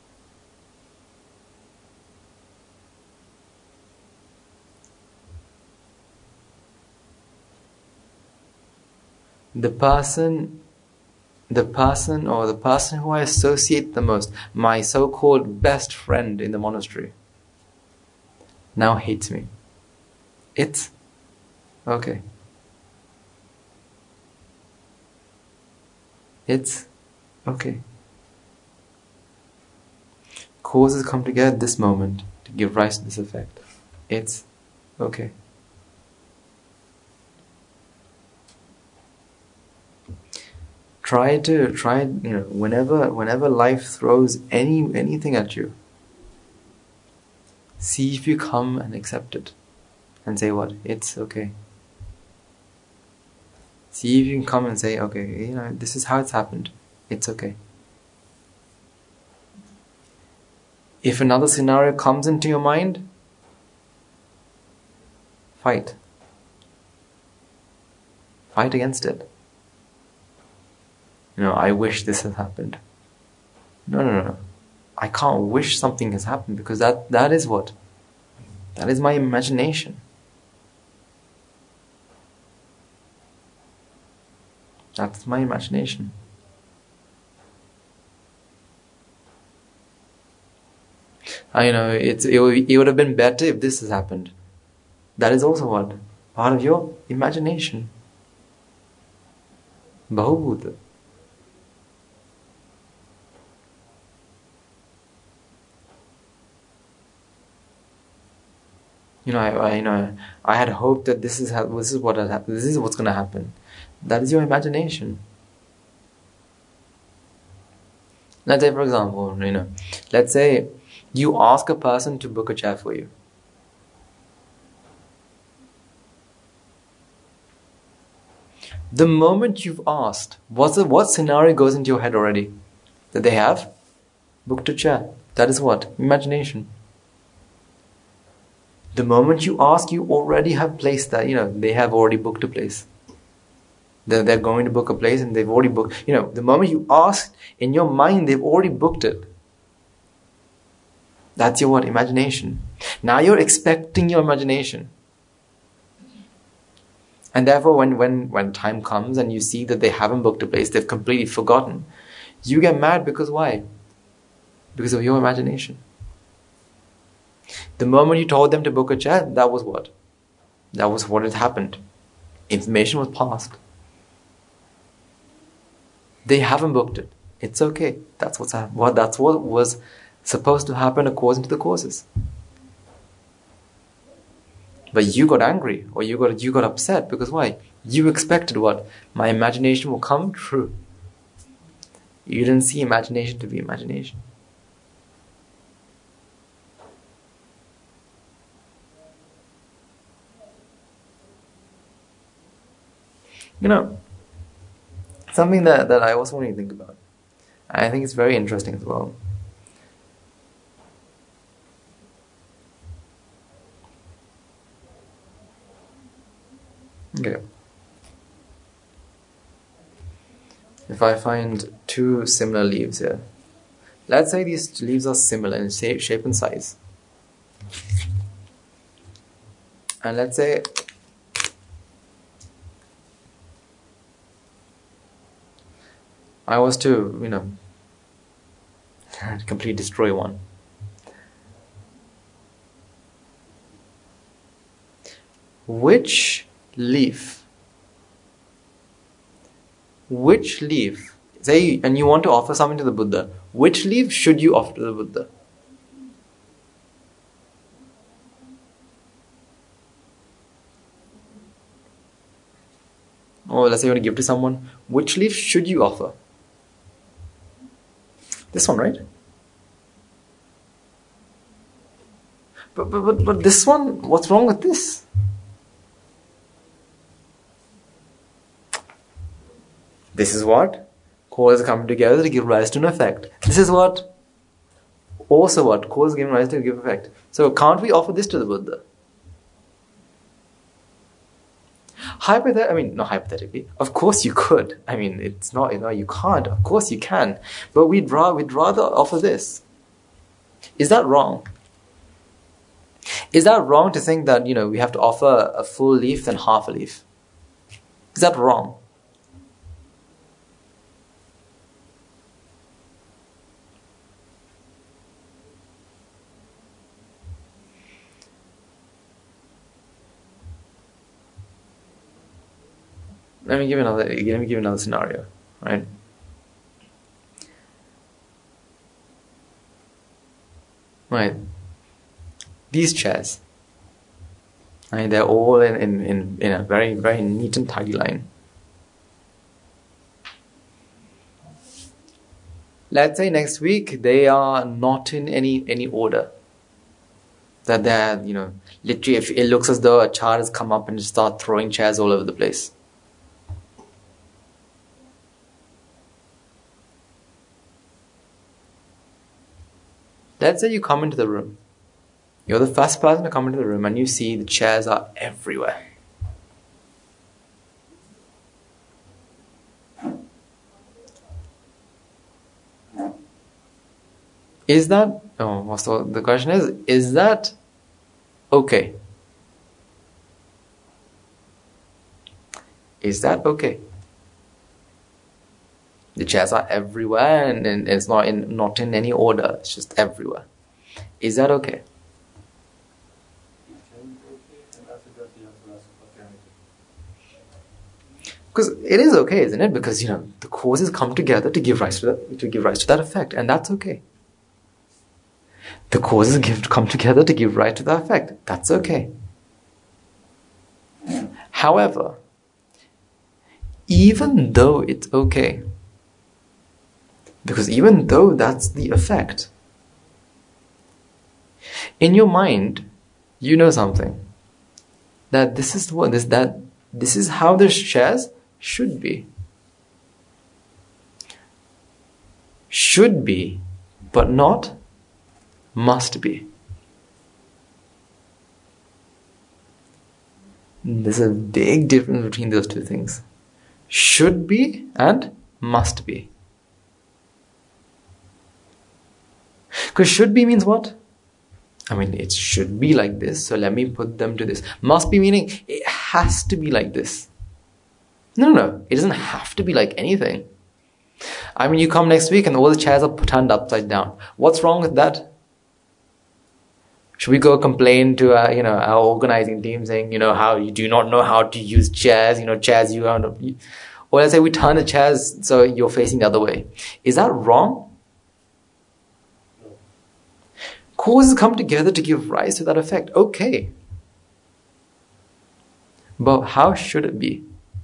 The person who I associate the most, my so-called best friend in the monastery, now hates me. It's okay. It's okay. Causes come together at this moment to give rise to this effect. It's okay. Try, whenever life throws anything at you, see if you come and accept it and say what? It's okay. See if you can come and say, okay, this is how it's happened. It's okay. If another scenario comes into your mind, fight. Fight against it. I wish this has happened. No. I can't wish something has happened, because that is what? That is my imagination. That's my imagination. I know it would have been better if this has happened. That is also what? Part of your imagination. Bahubhuta. I had hoped that this is what's going to happen. That is your imagination. Let's say, for example, let's say you ask a person to book a chair for you. The moment you've asked, what scenario goes into your head already? That they have booked a chair. That is what? Imagination. The moment you ask, you already have placed that, they have already booked a place. They're going to book a place and they've already booked, the moment you ask, in your mind, they've already booked it. That's your what? Imagination. Now you're expecting your imagination. And therefore, when time comes and you see that they haven't booked a place, they've completely forgotten, you get mad because why? Because of your imagination. The moment you told them to book a chair, that was what? That was what had happened. Information was passed. They haven't booked it. It's okay. That's what was supposed to happen according to the courses. But you got angry, or you got upset, because why? You expected what? My imagination will come true. You didn't see imagination to be imagination. Something that I also want you to think about. I think it's very interesting as well. Okay. If I find two similar leaves here, let's say these leaves are similar in shape and size. And let's say I was to, completely destroy one. Which leaf, say, and you want to offer something to the Buddha, which leaf should you offer to the Buddha? Or let's say you want to give to someone, which leaf should you offer? This one, right? But this one, what's wrong with this? This is what? Cause come together to give rise to an effect. This is what? Also what? Cause giving rise to give effect. So can't we offer this to the Buddha? Not hypothetically. Of course you could. It's not, you can't. Of course you can. But we'd rather offer this. Is that wrong? Is that wrong to think that, we have to offer a full leaf than half a leaf? Is that wrong? Let me give another scenario, right? Right. These chairs, right, they're all in a very, very neat and tidy line. Let's say next week they are not in any order. That they're, literally, if it looks as though a child has come up and just start throwing chairs all over the place. Let's say you come into the room. You're the first person to come into the room and you see the chairs are everywhere. Is that, so the question is that okay? Is that okay? The chairs are everywhere and it's not in any order, it's just everywhere. Is that okay? Because it is okay, isn't it? Because the causes come together to give rise to that effect, and that's okay. The causes come together to give rise to that effect. That's okay. However, even though it's okay, because even though that's the effect, in your mind, you know something. That this is how the chairs should be. Should be, but not must be. There's a big difference between those two things. Should be and must be. Because should be means what? I mean, it should be like this, so let me put them to this. Must be meaning it has to be like this. No. It doesn't have to be like anything. I mean, you come next week and all the chairs are turned upside down. What's wrong with that? Should we go complain to our organizing team saying, how you do not know how to use chairs, chairs you don't know. Or let's say we turn the chairs so you're facing the other way. Is that wrong? No. Causes come together to give rise to that effect. Okay. But how should it be?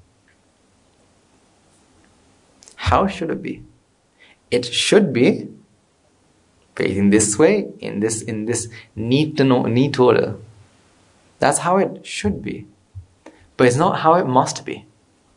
How should it be? It should be facing this way, in this neat order. That's how it should be. But it's not how it must be.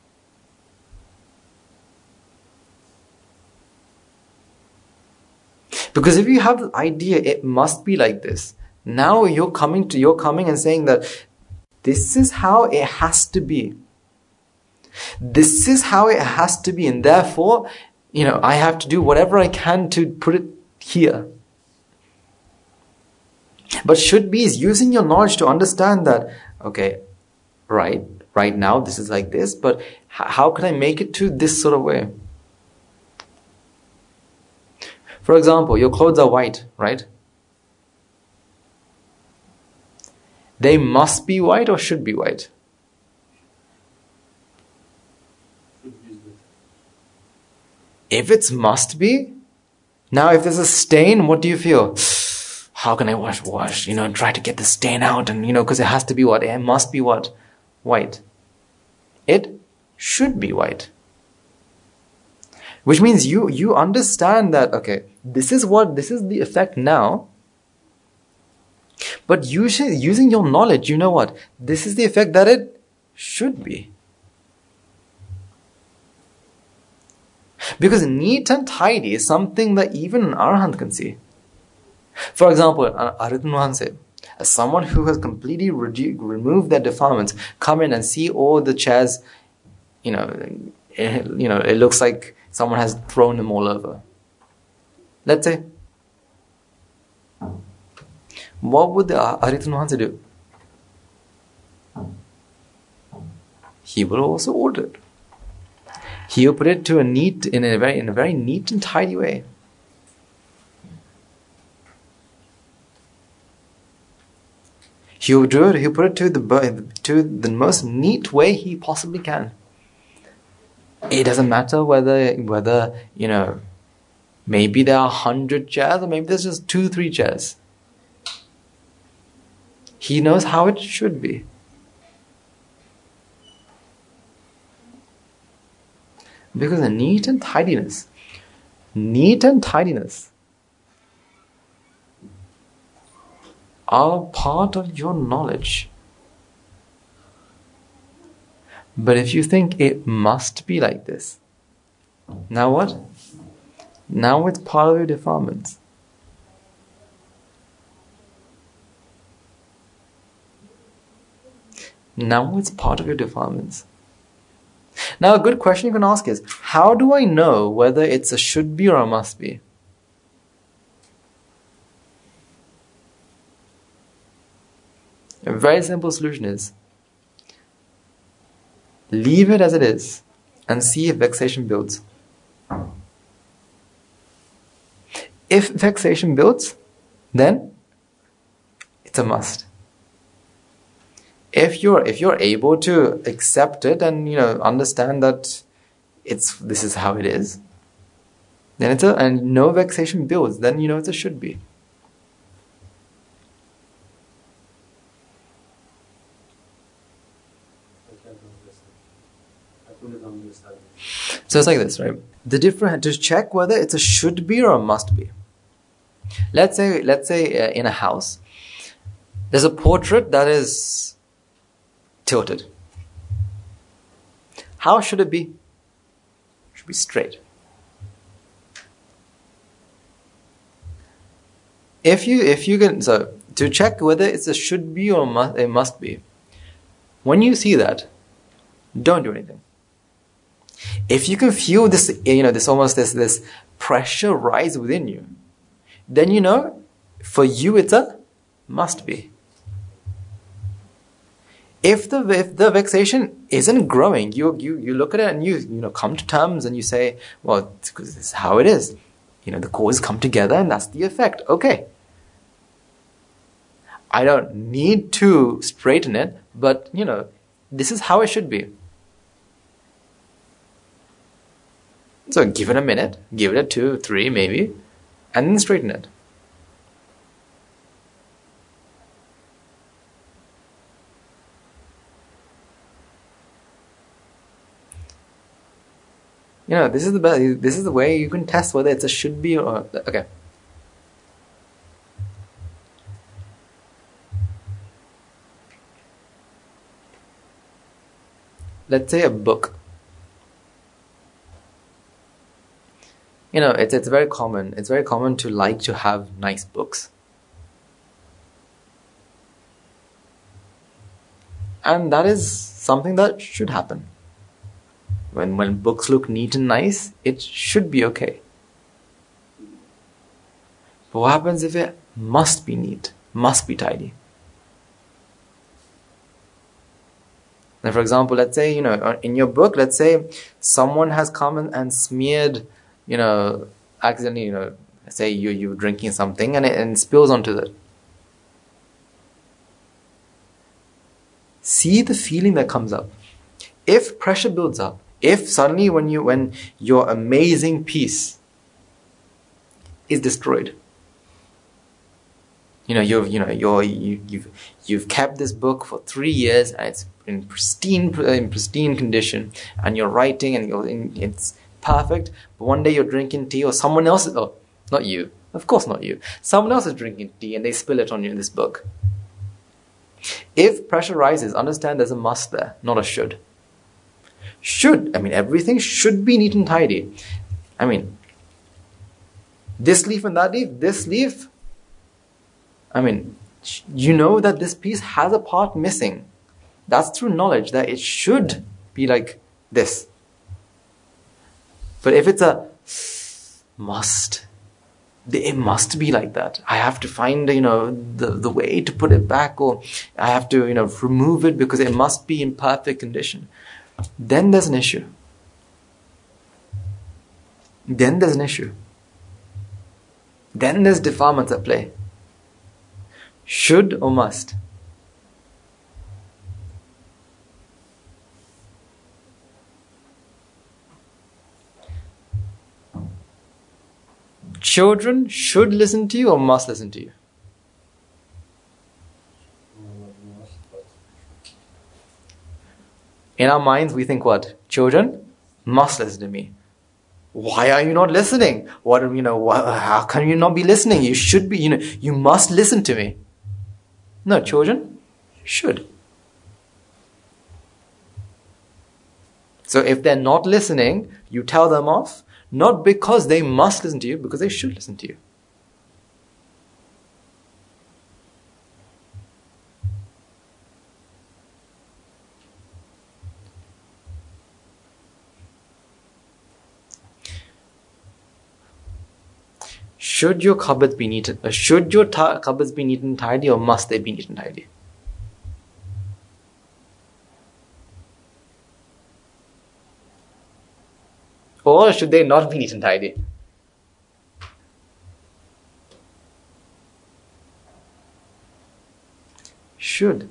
Because if you have the idea it must be like this, now you're coming and saying that this is how it has to be. This is how it has to be, and therefore, I have to do whatever I can to put it here. But should be is using your knowledge to understand that, okay, right now this is like this, but how can I make it to this sort of way? For example, your clothes are white, right? They must be white or should be white? If it's must be, now if there's a stain, what do you feel? How can I wash, try to get the stain out and, because it has to be what? It must be what? White. It should be white. Which means you understand that, okay, this is the effect now. But using your knowledge, you know what? This is the effect that it should be. Because neat and tidy is something that even an arahant can see. For example, Aritnuhan said, as someone who has completely removed their defilements, come in and see all the chairs, it looks like someone has thrown them all over. Let's say, what would the Aritnuhan do? He will also order it. He will put it in a very neat and tidy way. He will do it. He'll put it to the most neat way he possibly can. It doesn't matter whether maybe there are 100 chairs or maybe there's just 2-3 chairs. He knows how it should be. Because the neat and tidiness are part of your knowledge. But if you think it must be like this, now what? Now it's part of your defilements. Now it's part of your defilements. Now a good question you can ask is, how do I know whether it's a should be or a must be? A very simple solution is, leave it as it is and see if vexation builds. If vexation builds, then it's a must. If you're able to accept it and understand that this is how it is, then and no vexation builds, then it's a should be. So it's like this, right? The different to check whether it's a should be or a must be. Let's say in a house, there's a portrait that is tilted. How should it be? It should be straight. If you can, so to check whether it's a should be or a must be, when you see that, don't do anything. If you can feel this, this pressure rise within you, then for you it's a must be. If the vexation isn't growing, you look at it and you come to terms and you say, well, because this is how it is. The causes come together and that's the effect. Okay. I don't need to straighten it, but this is how it should be. So give it a minute, give it a 2, 3 maybe, and then straighten it. This is the best. This is the way you can test whether it's a should be or okay. Let's say a book. It's very common. It's very common to like to have nice books. And that is something that should happen. When books look neat and nice, it should be okay. But what happens if it must be neat, must be tidy? And for example, let's say, in your book, let's say someone has come and smeared, accidentally, let's say you're drinking something and it spills onto it. See the feeling that comes up. If pressure builds up, if suddenly when your amazing piece is destroyed, you've kept this book for 3 years and it's in pristine condition, and you're writing and it's perfect. But one day you're drinking tea, or someone else not you, of course not you. Someone else is drinking tea and they spill it on you in this book. If pressure rises, understand there's a must there, not a should. Everything should be neat and tidy. This leaf and that leaf, this leaf. That this piece has a part missing. That's through knowledge that it should be like this. But if it's a must, it must be like that. I have to find, the way to put it back, or I have to, remove it because it must be in perfect condition. Then there's an issue. Then there's defilements at play. Should or must? Children should listen to you or must listen to you? In our minds, we think what? Children must listen to me. Why are you not listening? How can you not be listening? You should be, you must listen to me. No, children should. So if they're not listening, you tell them off, not because they must listen to you, because they should listen to you. Should your cupboards be neat? Should your cupboards be neat and tidy, or must they be neat and tidy? Or should they not be neat and tidy? Should.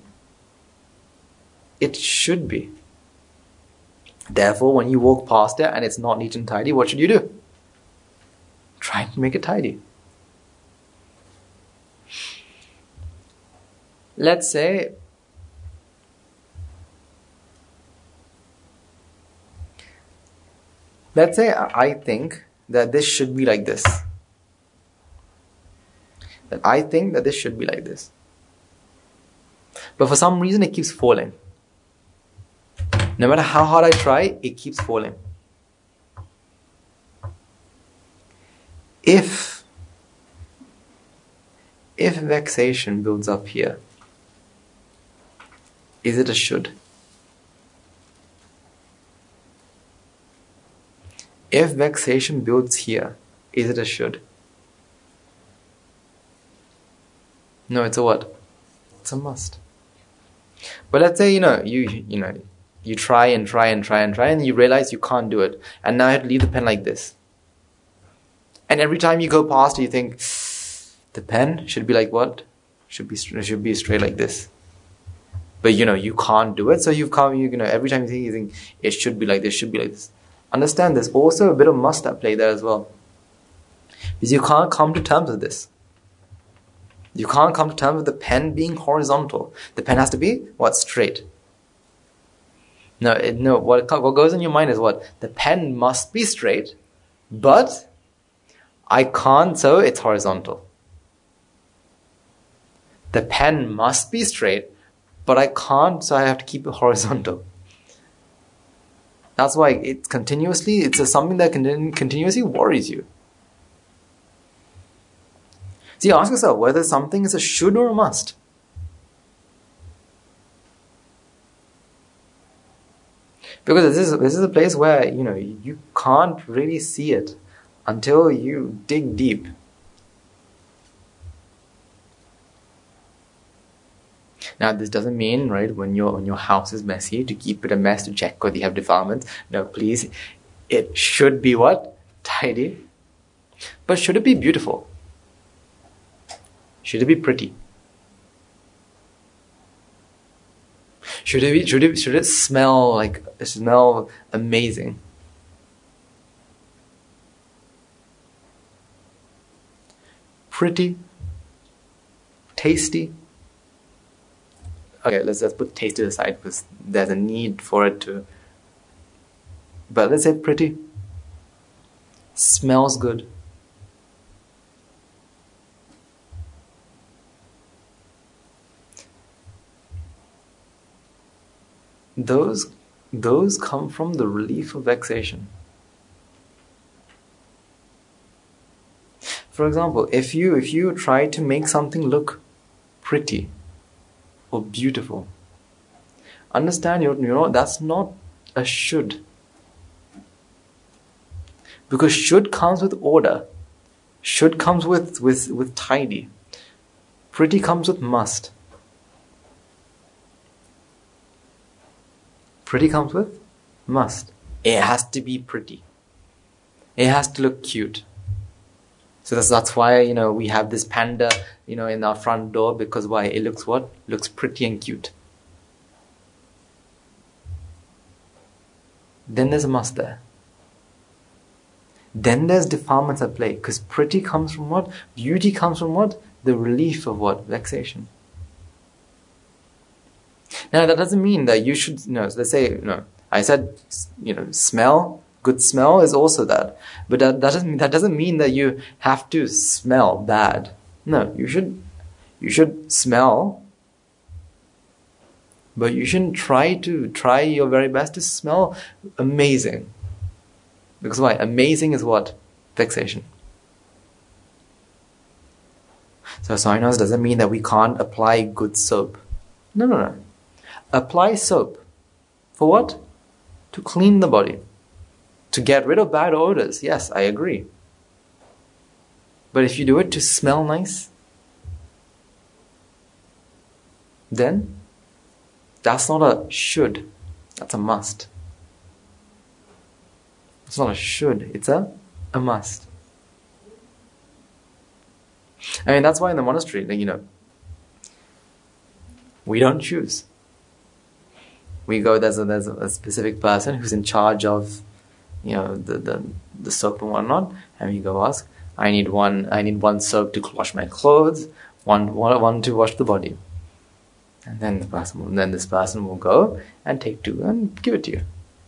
It should be. Therefore, when you walk past it and it's not neat and tidy, what should you do? Try to make it tidy. Let's say I think that this should be like this. That I think that this should be like this. But for some reason it keeps falling. No matter how hard I try, it keeps falling. If vexation builds up here, is it a should? If vexation builds here, is it a should? No, it's a what? It's a must. But let's say, you try and you realize you can't do it. And now you have to leave the pen like this. And every time you go past it, you think, the pen should be like what? Should be straight like this. But you can't do it. So every time you think it should be like this, should be like this. Understand there's also a bit of must at play there as well. Because you can't come to terms with this. You can't come to terms with the pen being horizontal. The pen has to be what? Straight. No. What goes in your mind is what? The pen must be straight, but I can't, so it's horizontal. The pen must be straight, but I can't, so I have to keep it horizontal. That's why it's something that continuously worries you. So you ask yourself whether something is a should or a must. Because this is a place where you can't really see it until you dig deep. Now, this doesn't mean, right, when your house is messy, to keep it a mess, to check whether you have defilements. No, please, it should be what? Tidy. But should it be beautiful? Should it be pretty? Should it smell amazing? Pretty? Tasty? Okay, let's put tasty aside because there's a need for it to. But let's say pretty. Smells good. Those come from the relief of vexation. For example, if you try to make something look pretty or beautiful, understand that's not a should. Because should comes with order. Should comes with tidy. Pretty comes with must. Pretty comes with must. It has to be pretty. It has to look cute. So that's why, we have this panda, in our front door, because why? It looks what? Looks pretty and cute. Then there's a must there. Then there's defilements at play, because pretty comes from what? Beauty comes from what? The relief of what? Vexation. Now, that doesn't mean that you should, let's say, I said, smell, good smell is also that. But that doesn't mean that you have to smell bad. No, you should smell, but you shouldn't try your very best to smell amazing. Because why? Amazing is what? Vexation. So Soinos doesn't mean that we can't apply good soap. No. Apply soap. For what? To clean the body. To get rid of bad odors. Yes, I agree. But if you do it to smell nice, then that's not a should, that's a must. It's not a should, it's a must. I mean, that's why in the monastery, we don't choose. We go, there's a specific person who's in charge of, the soap and whatnot, and we go ask, I need one soap to wash my clothes, one to wash the body. And then this person will go and take two and give it to you.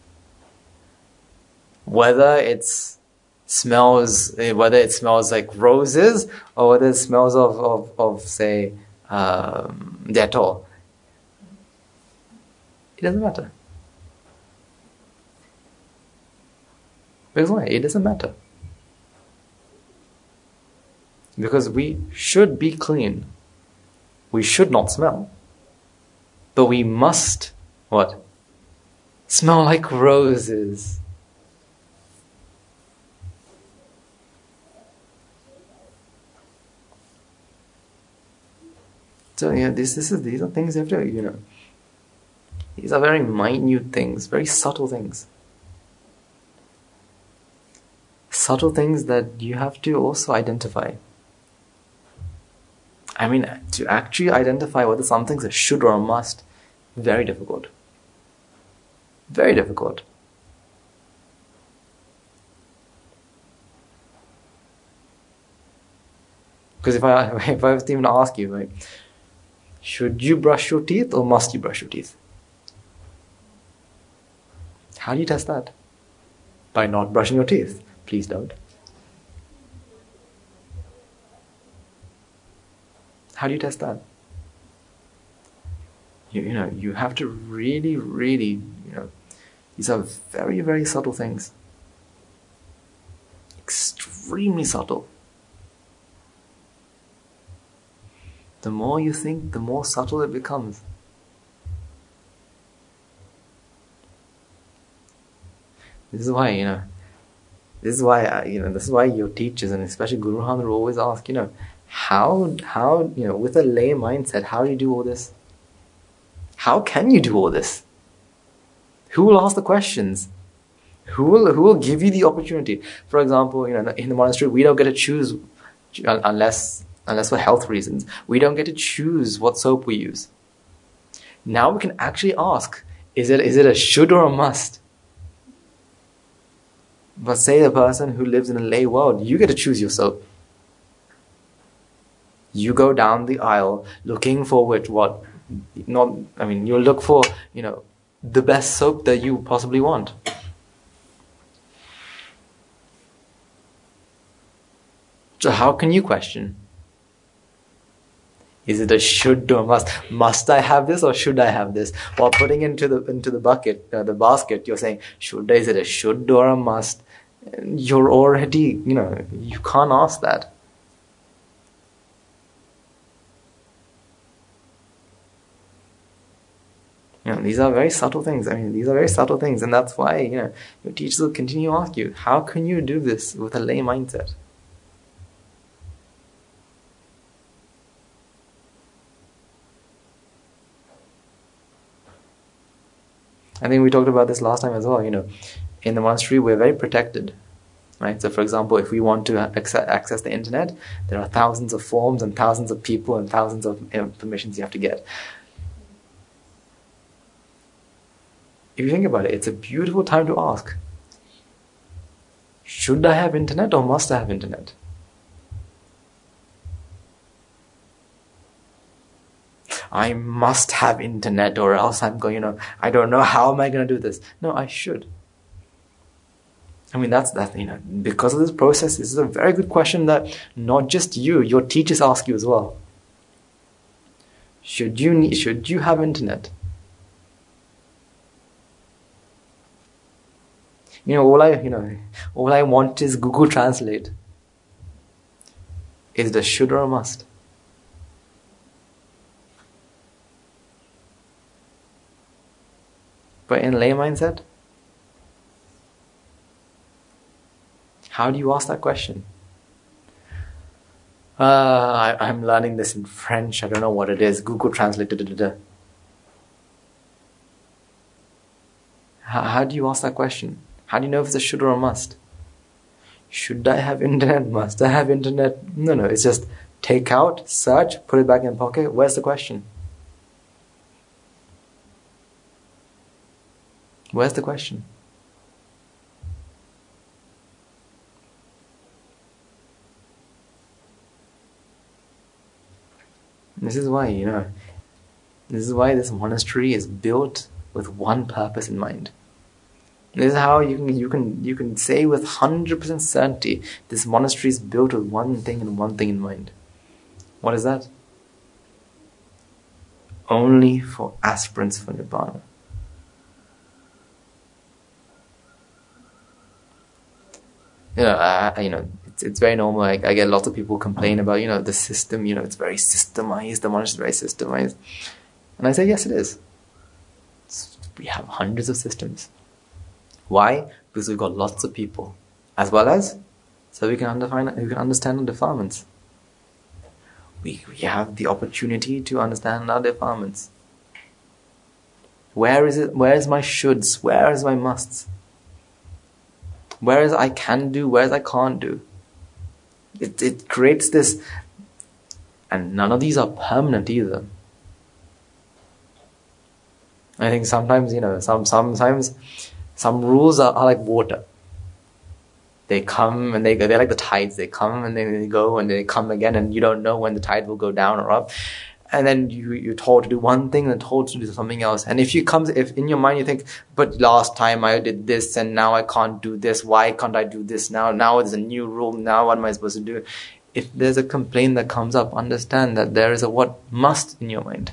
Whether it smells like roses, or whether it smells of say, Dettol, it doesn't matter. Because why? It doesn't matter. Because we should be clean. We should not smell. But we must, what? Smell like roses. So these are things you have to, these are very minute things, very subtle things. Subtle things that you have to also identify. I mean, to actually identify whether something's a should or a must, very difficult. Very difficult. Because if I was to even ask you, right, should you brush your teeth or must you brush your teeth? How do you test that? By not brushing your teeth. Please don't. How do you test that? You have to really, really, these are very, very subtle things. Extremely subtle. The more you think, the more subtle it becomes. This is why, this is why your teachers, and especially Guru Maharaj, will always ask, how, with a lay mindset, how do you do all this? How can you do all this? Who will ask the questions? Who will give you the opportunity? For example, in the monastery, we don't get to choose, unless for health reasons, we don't get to choose what soap we use. Now we can actually ask, is it a should or a must? But say the person who lives in a lay world, you get to choose your soap. You go down the aisle looking for you'll look for, the best soap that you possibly want. So how can you question? Is it a should or a must? Must I have this or should I have this? While putting into the bucket, the basket, you're saying, is it a should or a must? You're already, you can't ask that. These are very subtle things. These are very subtle things, and that's why, your teachers will continue to ask you, how can you do this with a lay mindset? I think we talked about this last time as well. In the monastery, we're very protected, right? So, for example, if we want to access the internet, there are thousands of forms and thousands of people and thousands of permissions you have to get. If you think about it, it's a beautiful time to ask, should I have internet or must I have internet? I must have internet or else I'm going, I don't know, how am I going to do this? No, I should. That's because of this process, this is a very good question that not just your teachers ask you as well. Should you have internet? All I want is Google Translate. Is it a should or a must? But in lay mindset, how do you ask that question? I'm learning this in French. I don't know what it is. Google Translate. How do you ask that question? How do you know if it's a should or a must? Should I have internet? Must I have internet? No. It's just take out, search, put it back in the pocket. Where's the question? Where's the question? This is why, this is why this monastery is built with one purpose in mind. This is how you can say with 100% certainty this monastery is built with one thing and one thing in mind. What is that? Only for aspirants for Nibbana. It's very normal. I get lots of people complain about, the system, it's very systemized, the monastery is very systemized. And I say, yes, it is. We have hundreds of systems. Why? Because we've got lots of people. As well as, so we can understand the defilements. We have the opportunity to understand our defilements. Where is it? Where is my shoulds? Where is my musts? Where is I can do? Where is I can't do? It creates this, and none of these are permanent either. I think sometimes, sometimes some rules are like water. They come and they're like the tides. They come and then they go and they come again, and you don't know when the tide will go down or up. And then you're told to do one thing and told to do something else. And if in your mind you think, but last time I did this and now I can't do this. Why can't I do this now? Now there's a new rule. Now what am I supposed to do? If there's a complaint that comes up, understand that there is a what must in your mind.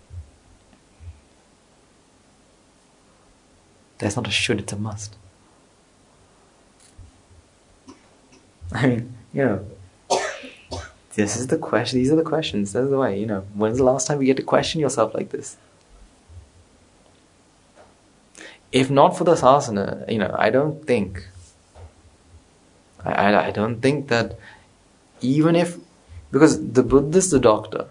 There's not a should, it's a must. I mean, this is the question. These are the questions. That's the way, When's the last time you get to question yourself like this? If not for the sasana, I don't think that even if, because the Buddha is the doctor,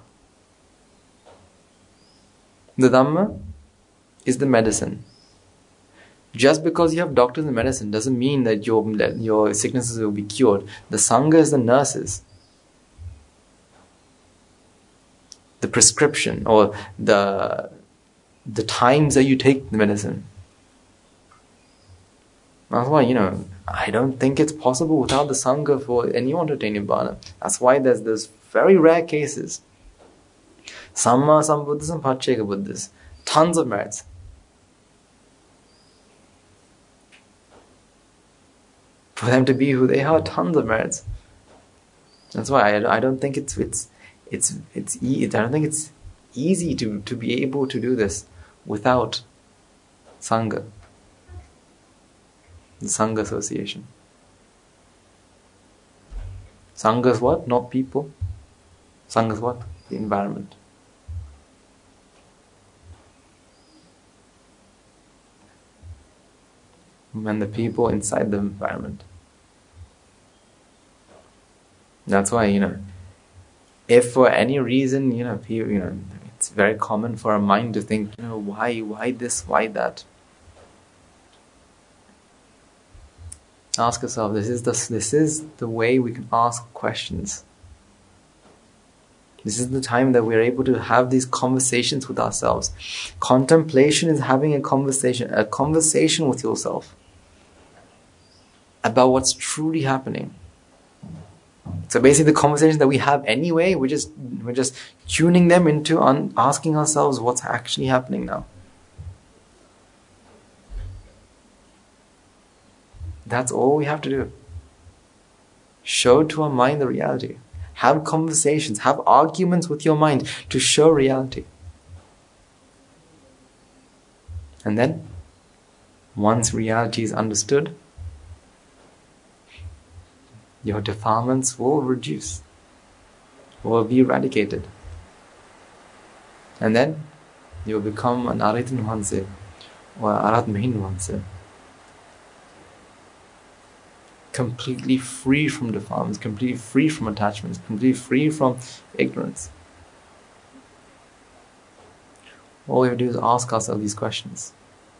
the Dhamma is the medicine. Just because you have doctors and medicine doesn't mean that your sicknesses will be cured. The Sangha is the nurses. The prescription or the times that you take the medicine. That's why, I don't think it's possible without the Sangha for anyone to attain Nibbana. That's why there's very rare cases. Some Buddhists, some Pacceka Buddhists. Tons of merits. For them to be who they are, tons of merits. That's why I don't think it's easy to be able to do this without Sangha. The Sangha association. Sangha is what? Not people. Sangha is what? The environment. And the people inside the environment. That's why, if for any reason, people, it's very common for a mind to think, why this, why that. Ask yourself, this is the way we can ask questions. This is the time that we're able to have these conversations with ourselves. Contemplation is having a conversation with yourself about what's truly happening. So basically the conversations that we have anyway, we're just tuning them into asking ourselves what's actually happening now. That's all we have to do. Show to our mind the reality. Have conversations, have arguments with your mind to show reality. And then, once reality is understood, your defilements will reduce, will be eradicated. And then, you will become an Arihat Mahanse, or Arahat Mahin Mahanse. completely free from defilements, completely free from attachments, completely free from ignorance. All we have to do is ask ourselves these questions.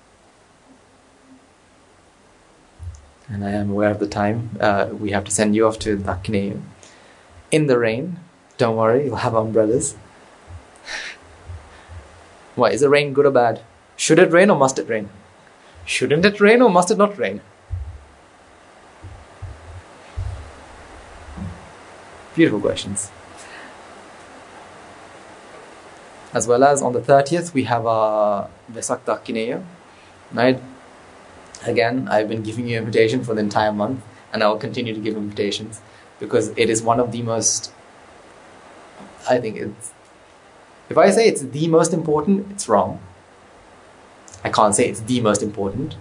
And I am aware of the time. We have to send you off to Dakineya in the rain. Don't worry, you'll have umbrellas. Why, is the rain good or bad? Should it rain or must it rain? Shouldn't it rain or must it not rain? Beautiful questions. As well as on the 30th, we have our Vesak Dakineya, right? Again, I've been giving you invitation for the entire month, and I will continue to give invitations because it is one of the most, I think it's, if I say it's the most important, it's wrong. I can't say it's the most important,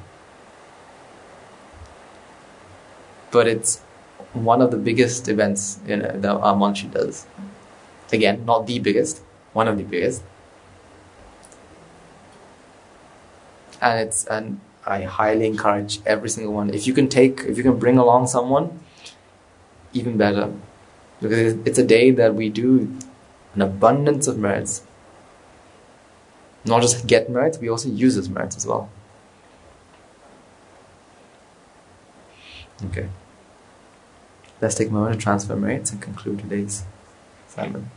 but it's one of the biggest events that our monastery does. Again, not the biggest, one of the biggest. And I highly encourage every single one. If you can bring along someone, even better. Because it's a day that we do an abundance of merits. Not just get merits, we also use those merits as well. Okay. Let's take a moment to transfer merits and conclude today's sermon.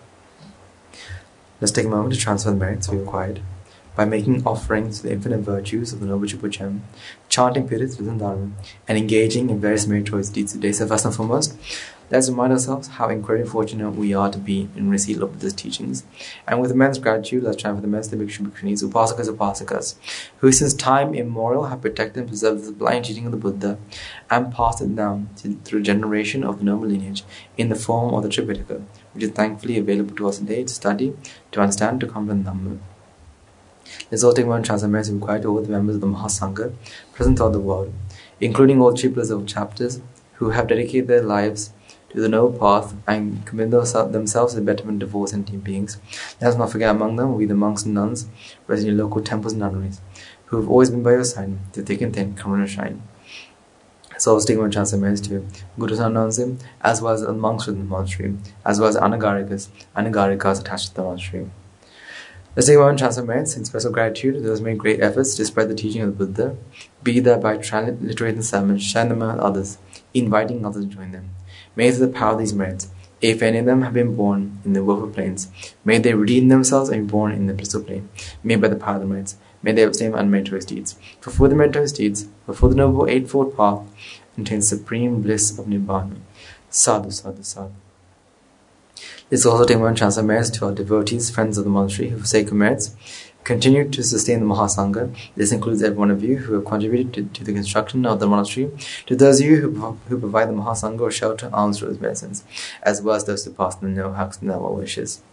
Let's take a moment to transfer the merits we acquired by making offerings to the infinite virtues of the Noble Triple Gem, chanting Pirit within Dharma, and engaging in various meritorious deeds today. So first and foremost, let's remind ourselves how incredibly fortunate we are to be in receipt of Buddha's teachings. And with immense gratitude, let's chant for the merits of the Bhikshu Bhikshunis, Upasakas, Upasikas, who since time immemorial have protected and preserved the blind teaching of the Buddha and passed it down through generation of the noble lineage in the form of the Tripitaka, which is thankfully available to us today to study, to understand, to comprehend Dhamma. Let's all take one chance and merits required to all the members of the Mahasangha present throughout the world, including all 3 pillars of chapters who have dedicated their lives to the noble path and commit themselves to the betterment of all sentient beings. Let us not forget among them will be the monks and nuns resident in local temples and nunneries, who have always been by your side, to thick and thin, come and shine. So let's take one chance and merits to Guru Sanansim, as well as the monks within the monastery, as well as Anagarikas attached to the monastery. Let's take one chance of merits in special gratitude to those who made great efforts to spread the teaching of the Buddha, be that by transliterating sermons, sharing them with others, inviting others to join them. May through the power of these merits, if any of them have been born in the woeful plains, may they redeem themselves and be born in the blissful plane. May by the power of the merits, may they abstain from unmeritorious deeds. For the meritorious deeds, for the noble eightfold path, contains supreme bliss of Nibbana. Sadhu, sadhu, sadhu. Let's also take one chance of merits to our devotees, friends of the monastery, who forsake the merits, continue to sustain the Mahasangha. This includes every one of you who have contributed to the construction of the monastery, to those of you who provide the Mahasangha or shelter, alms, robes, medicines, as well as those who pass the no hacks and well wishes.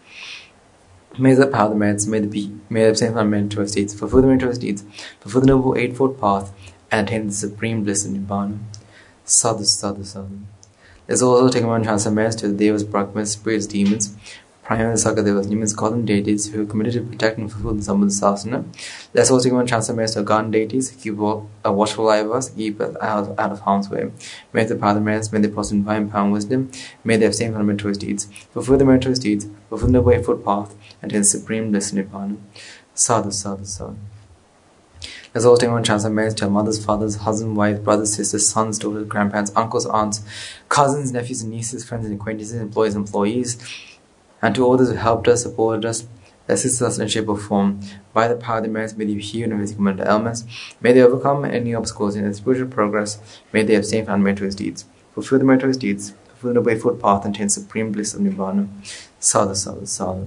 May the power of the merits, may they abstain from meritorious deeds, fulfill the meritorious deeds, fulfill the noble eightfold path, and attain the supreme bliss of Nibbana. Sadhu, sadhu, sadhu. Let's also take one chance of merits to the Devas, Brahmas, spirits, demons, primarily Sakadevas, humans, call them deities who are committed to protect and fulfill the Sambandha Sasana. Let's also take one chance of merits to garden deities who keep a watchful eye of us, keep us out of harm's way. May the power of the merits, may they prosper in divine power and wisdom, may they abstain from the meritorious deeds, fulfill the meritorious deeds, fulfill the noble eightfold path, and attain the supreme bliss in Nibbana. Sadhu, sadhu, sadhu. Let's also take one chance of merits to our mothers, fathers, husbands, wives, brothers, sisters, sons, daughters, grandparents, uncles, aunts, cousins, nephews and nieces, friends and acquaintances, employees, employees, and to all those who helped us, supported us, assisted us in shape or form. By the power of the merits, may they be healed of physical mental ailments. May they overcome any obstacles in their spiritual progress. May they abstain from unmeritorious deeds. Fulfill the meritorious deeds, fulfill the way-foot path, and attain supreme bliss of Nibbana. Sadhu, sadhu, sadhu.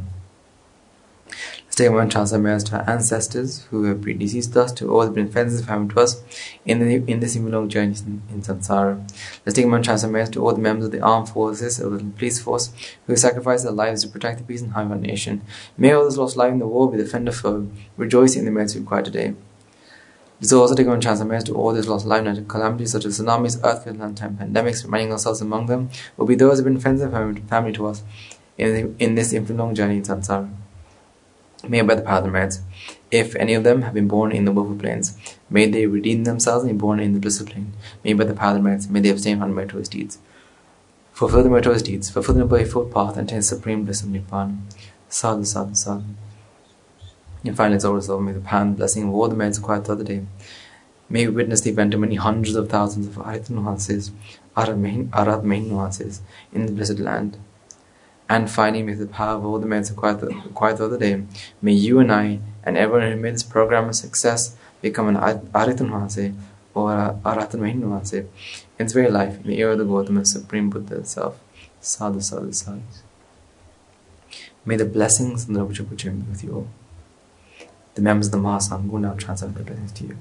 Let's take one chance of merits to our ancestors who have predeceased us, to all who have been friends and family to us in this long journey in samsara. Let's take one chance of merits to all the members of the armed forces, of the police force, who have sacrificed their lives to protect the peace and harmony of our nation. May all those lost life in the war be the defender foe, rejoicing in the merits we acquire today. Let's also take one chance of merits to all those lost life in natural calamities such as tsunamis, earthquakes, and time pandemics, reminding ourselves among them will be those who have been friends and family to us in this infinite long journey in samsara. made by the power of the merits. If any of them have been born in the woeful plains, may they redeem themselves and be born in the blissful plain, made by the power of the merits. May they abstain from meritorious deeds. Fulfill the meritorious deeds, fulfill the noble eightfold path, and attain supreme bliss of Nibbana. Sadhu, sadhu, sadhu. And finally, it's also may the power and blessing of all the merits acquired throughout the day. May we witness the event of many hundreds of thousands of Arhat Nuhanses, Arhat Mahin Nuhanses in the blessed land. And finally, may the power of all the merits acquired throughout the day, may you and I and everyone who made this program a success become an Arhat Nuhanse or Arhat Mahin Nuhanse in its very life, in the era of the Gautama Supreme Buddha itself. Sadhu, sadhu, sadhu. May the blessings and the Raja Puja be with you all. The members of the Mahasangha will now transfer the blessings to you.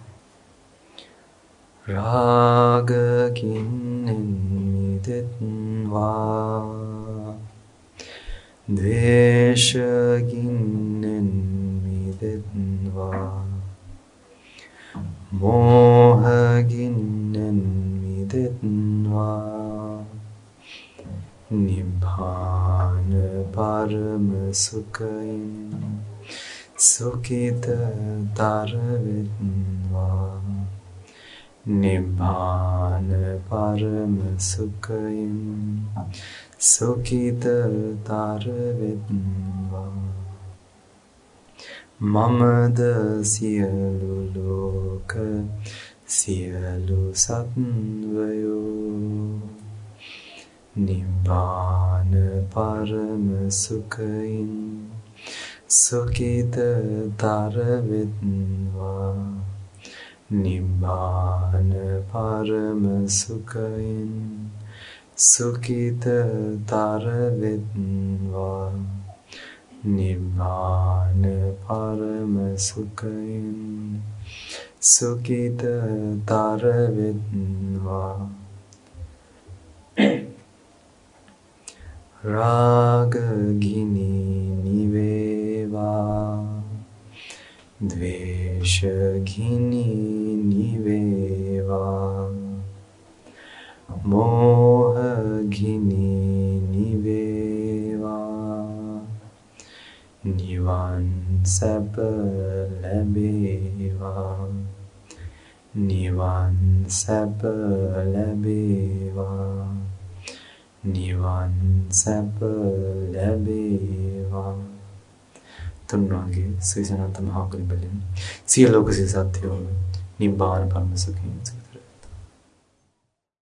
Raga ginen midetva, Dvesha ginen midetva, Moha ginen midetva, Nibbana parama sukhayin, Sukhita taravidva, Nibbana parama sukhayin, Sukhita taravidva. Mamada siyalu loka, siyalu satnvayo, Nibbana parama sukhayin, Sukhita taravidva, Nibbana parama sukhayin, Sukhita taravidva, Nibbana parama sukhayin, Sukhita taravidva. Raga gini niveva, Dvesha gini niveva, Moha gini niveva, Nivan sapa labeva, Nivan sapa labeva, Nivan sapa labeva. Tunrangi Srisananta Mahakali Balin, Siya Lokasi Satyo, Nibbana Parama Sukhayin.